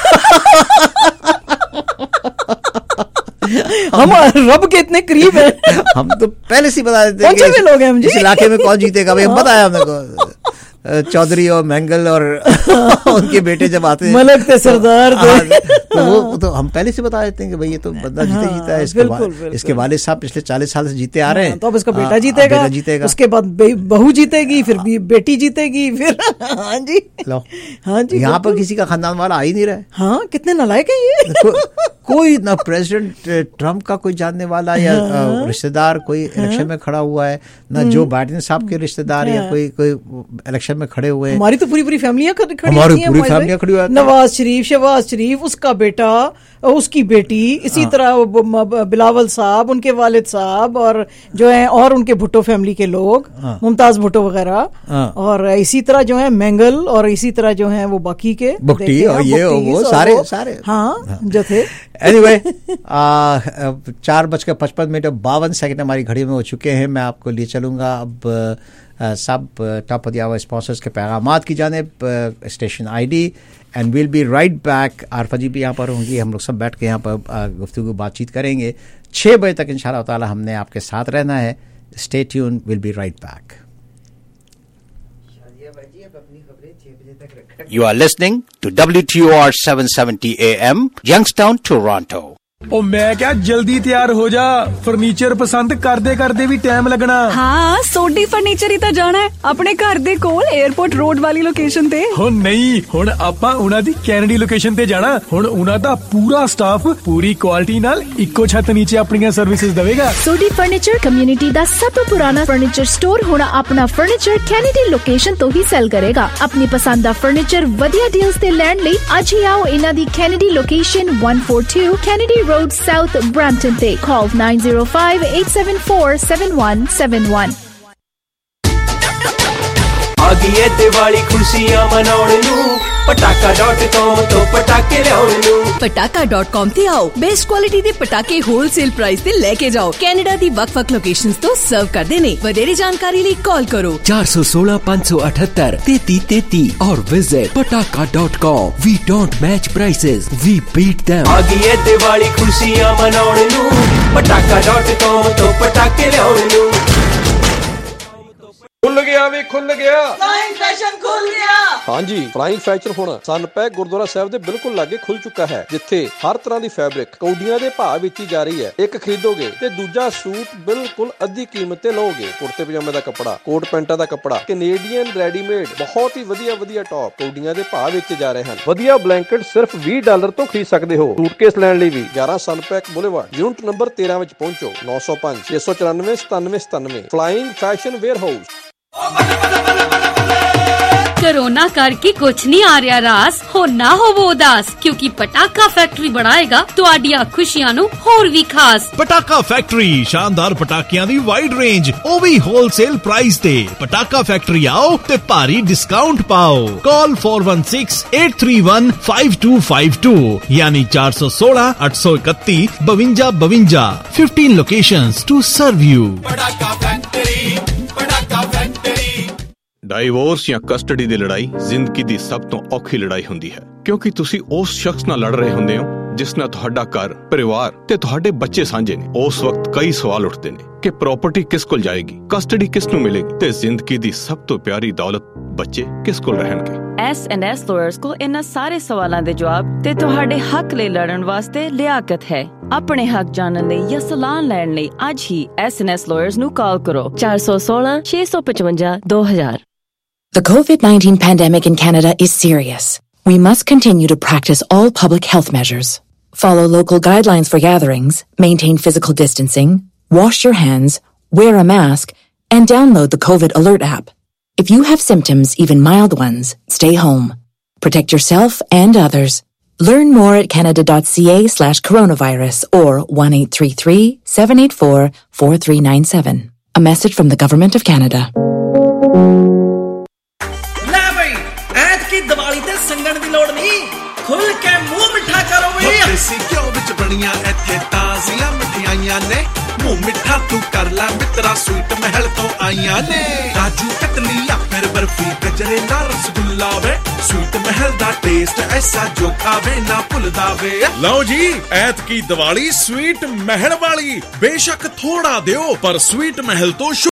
हम रब के इतने करीब हैं, हम तो पहले से बता देते कौन से लोग हैं हम जी? इस इलाके में कौन जीतेगा भाई, हम बताया हमने को चौधरी और मैंगल और उनके बेटे जब आते हैं मलक थे सरदार थे, तो वो तो हम पहले से बता देते हैं कि भाई ये तो बंदा जीते जीता है। इसके बाद इसके वालिद साहब पिछले चालीस साल से जीते आ रहे हैं, तो अब इसका बेटा जीतेगा, बेटा जीतेगा, उसके बाद बहू जीतेगी, फिर बेटी जीतेगी, फिर हाँ जी लो हाँ जी। यहाँ पर किसी का खानदान वाला आ ही नहीं रहा है। हाँ कितने नालायक है ये। को, कोई ना प्रेसिडेंट ट्रम्प का कोई जानने वाला या हाँ, रिश्तेदार कोई इलेक्शन में खड़ा हुआ है, ना जो बाइडेन साहब के रिश्तेदार या कोई कोई इलेक्शन में खड़े हुए हैं। हमारी तो पूरी पूरी फैमिलियां खड़ी हमारी पूरी फैमिलियां खड़ी हुई है। नवाज शरीफ, शहबाज शरीफ, उसका बेटा, उसकी बेटी, इसी हाँ। तरह बिलावल साहब, उनके वालिद साहब, और जो है और उनके भुट्टो फैमिली के लोग, हाँ। मुमताज भुट्टो वगैरह, हाँ। और इसी तरह जो है मैंगल, और इसी तरह जो है वो बाकी के बुक्टी और ये और वो सारे सारे हाँ जो थे। एनीवे चार बजकर पचपन मिनट और बावन सेकंड हमारी घड़ी में हो चुके हैं। मैं आपको लिए चलूंगा अब सब top of the hour sponsors के पैगामात की जानिब, station ID, and will be right back. Arfa ji भी यहाँ पर होंगी, हम लोग सब बैठ के यहाँ पर गुफ्तगू बातचीत करेंगे। छः बजे तक इंशाल्लाह ताला हमने आपके साथ रहना है। Stay tune, will be right back. You are listening to W T O R seven seventy A M, Youngstown, Toronto. ओ मैं क्या जल्दी तैयार हो जा, फर्नीचर पसंद करदे करदे भी टाइम लगना। हाँ सोडी फर्नीचर ही तो जाना है अपने घर दे कोल एयरपोर्ट रोड वाली लोकेशन ते। हो नहीं, हुण आपां उना दी कैनेडी लोकेशन ते जाना। हुण उना दा पूरा स्टाफ पूरी क्वालिटी नाल इक्को छत नीचे अपनी सर्विसेज देवेगा। सोडी फर्नीचर कम्युनिटी दा सब तो पुराना फर्नीचर स्टोर हुण अपना फर्नीचर कैनेडी लोकेशन तो ही सेल करेगा। अपनी पसंद दा फर्नीचर वधिया डील्स ते लैंड लई अज ही आओ इना दी Kennedy location one forty-two Kennedy Road South, Brampton te. Call nine zero five eight seven four seven one seven one. आ गई है दिवाली खुशियां मनाउण नू, पटाका डॉट कॉम तो पटाके लियाउण नू। पटाका डॉट कॉम ते आओ, बेस्ट क्वालिटी दे पटाके होलसेल प्राइस ते लेके जाओ। कैनेडा दी वक-वक लोकेशंस तो सर्व कर देने। वधेरे जानकारी लिए कॉल करो चार सौ सोलह पाँच सौ अठहत्तर तैती तैती और visit Pataka dot com. We don't match prices, we beat them. आ गई है दिवाली खुशियां मनाउण नू, पटाका डॉट कॉम तो पटाके लियाउण नू। खुल गया भी खुल गया फ्लाइंग फैशन खुल गया। हाँ जी, फ्लाइंग फैशन ਹੁਣ ਸਨਪੈਕ ਗੁਰਦੁਆਰਾ ਸਾਹਿਬ ਦੇ ਬਿਲਕੁਲ ਲਾਗੇ ਖੁੱਲ ਚੁੱਕਾ ਹੈ, ਜਿੱਥੇ ਹਰ ਤਰ੍ਹਾਂ ਦੀ ਫੈਬਰਿਕ ਕੌਡੀਆਂ ਦੇ ਭਾਅ ਵੇਚੀ ਜਾ ਰਹੀ ਹੈ। ਇੱਕ ਖਰੀਦੋਗੇ ਤੇ ਦੂਜਾ ਸੂਟ ਬਿਲਕੁਲ ਅੱਧੀ ਕੀਮਤ ਤੇ ਲਓਗੇ। ਕੁੜਤੇ ਪਜਾਮੇ ਦਾ ਕੱਪੜਾ, ਕੋਟ ਪੈਂਟਾਂ ਦਾ ਕੱਪੜਾ, ਕੈਨੇਡੀਅਨ ਰੈਡੀਮੇਡ, ਬਹੁਤ ਹੀ ਵਧੀਆ ਵਧੀਆ ਟੌਪ ਕੌਡੀਆਂ ਦੇ ਭਾਅ ਵੇਚੇ ਜਾ ਰਹੇ ਹਨ। ਵਧੀਆ ਬਲੈਂਕਟ ਸਿਰਫ ਵੀਹ ਡਾਲਰ ਤੋਂ ਖਰੀਦ ਸਕਦੇ ਹੋ। ਸੂਟਕੇਸ ਲੈਣ ਲਈ ਵੀ ਗਿਆਰਾਂ ਸਨਪੈਕ ਬੁਲੇਵਾਰਡ ਯੂਨਿਟ ਨੰਬਰ ਤੇਰਾਂ ਵਿੱਚ ਪਹੁੰਚੋ। ਨੌ ਸੌ ਪੰਜ ਛੇ ਸੌ ਚੁਰਾਨਵੇਂ ਸਤਾਨਵੇਂ ਸਤਾਨਵੇਂ। Flying fashion warehouse. Corona करके कुछ नहीं आ रहा रास, हो ना हो वो उदास, क्योंकि पटाखा फैक्ट्री बनाएगा तुहाडियां खुशियां नू होर भी खास। पटाखा फैक्ट्री शानदार पटाकियां दी वाइड रेंज, ओ भी होलसेल प्राइस ते। पटाखा फैक्ट्री आओ ते भारी डिस्काउंट पाओ। Call four one six eight three one five two five two यानी चार सौ सोलह आठ सौ इकत्ती बवंजा बवंजा। Fifteen locations to serve you. Patakha factory, Patakha factory. Divorce ਜਾਂ ਕਸਟਡੀ ਦੀ ਲੜਾਈ ਜ਼ਿੰਦਗੀ ਦੀ ਸਭ ਤੋਂ ਔਖੀ ਲੜਾਈ ਹੁੰਦੀ ਹੈ, ਕਿਉਂਕਿ ਤੁਸੀਂ ਉਸ ਸ਼ਖਸ ਨਾਲ ਲੜ ਰਹੇ ਹੁੰਦੇ ਹੋ ਜਿਸ ਨਾਲ ਤੁਹਾਡਾ ਘਰ, ਪਰਿਵਾਰ ਤੇ ਤੁਹਾਡੇ ਬੱਚੇ ਸਾਂਝੇ ਨੇ। ਉਸ ਵਕਤ ਕਈ ਸਵਾਲ ਉੱਠਦੇ ਨੇ ਕਿ ਪ੍ਰਾਪਰਟੀ ਕਿਸ ਕੋਲ ਜਾਏਗੀ, ਕਸਟਡੀ ਕਿਸ ਨੂੰ ਮਿਲੇਗੀ ਤੇ ਜ਼ਿੰਦਗੀ ਦੀ ਸਭ ਤੋਂ ਪਿਆਰੀ ਦੌਲਤ ਬੱਚੇ ਕਿਸ ਕੋਲ ਰਹਿਣਗੇ। ਐਸ ਐਂਡ ਐਸ ਲਾਇਰਸ ਕੋਲ ਇਹਨਾਂ ਸਾਰੇ ਸਵਾਲਾਂ ਦੇ ਜਵਾਬ ਤੇ ਤੁਹਾਡੇ ਹੱਕ ਲਈ ਲੜਨ ਵਾਸਤੇ ਲਿਆਕਤ ਹੈ। ਆਪਣੇ ਹੱਕ ਜਾਣਨ ਲਈ ਜਾਂ ਸਲਾਹ ਲੈਣ ਲਈ ਅੱਜ ਹੀ ਐਸ ਐਂਡ ਐਸ ਲਾਇਰਸ ਨੂੰ ਕਾਲ ਕਰੋ ਚਾਰ ਸੌ ਸੋਲਾਂ ਛੇ ਸੌ ਪਚਵੰਜਾ ਦੋ ਹਜ਼ਾਰ। The COVID nineteen pandemic in Canada is serious. We must continue to practice all public health measures. Follow local guidelines for gatherings, maintain physical distancing, wash your hands, wear a mask, and download the COVID Alert app. If you have symptoms, even mild ones, stay home. Protect yourself and others. Learn more at canada.ca slash coronavirus or one eight three three seven eight four four three nine seven. A message from the Government of Canada. Diwali ਤੇ ਸੰਗਣ ਦੀ ਲੋੜ ਨਹੀਂ, ਖੁੱਲ ਕੇ ਮੂੰਹ ਮਿੱਠਾ ਕਰੋ ਵੀ। ਦੇਸੀ ਘਿਓ ਵਿੱਚ ਬਣੀਆਂ ਇੱਥੇ ਤਾਜ਼ੀਆਂ ਮਠਿਆਈਆਂ ਨੇ, ਮੂੰਹ ਮਿੱਠਾ ਤੂੰ ਕਰ ਲੈ ਮਿੱਤਰਾ, ਸਵੀਟ ਮਹਿਲ ਤੋਂ ਆਈਆਂ ਨੇ। ਕਾਜੂ ਕਤਲੀ ਜਾਂ ਫਿਰ ਬਰਫੀ, ਗਜਰੇ ਨਾਲ ਰਸਗੁੱਲਾ ਵੇ, ਸਵੀਟ ਮਹਿਲ ਦਾ ਟੇਸਟ ਐਸਾ ਜੋ ਖਾਵੇ ਨਾ ਭੁੱਲਦਾ ਵੇ। ਲਓ ਜੀ ਐਤਕੀ ਦੀਵਾਲੀ ਸਵੀਟ ਮਹਿਲ ਵਾਲੀ, ਬੇਸ਼ੱਕ ਥੋੜਾ ਦਿਓ ਪਰ ਸਵੀਟ ਮਹਿਲ ਤੋਂ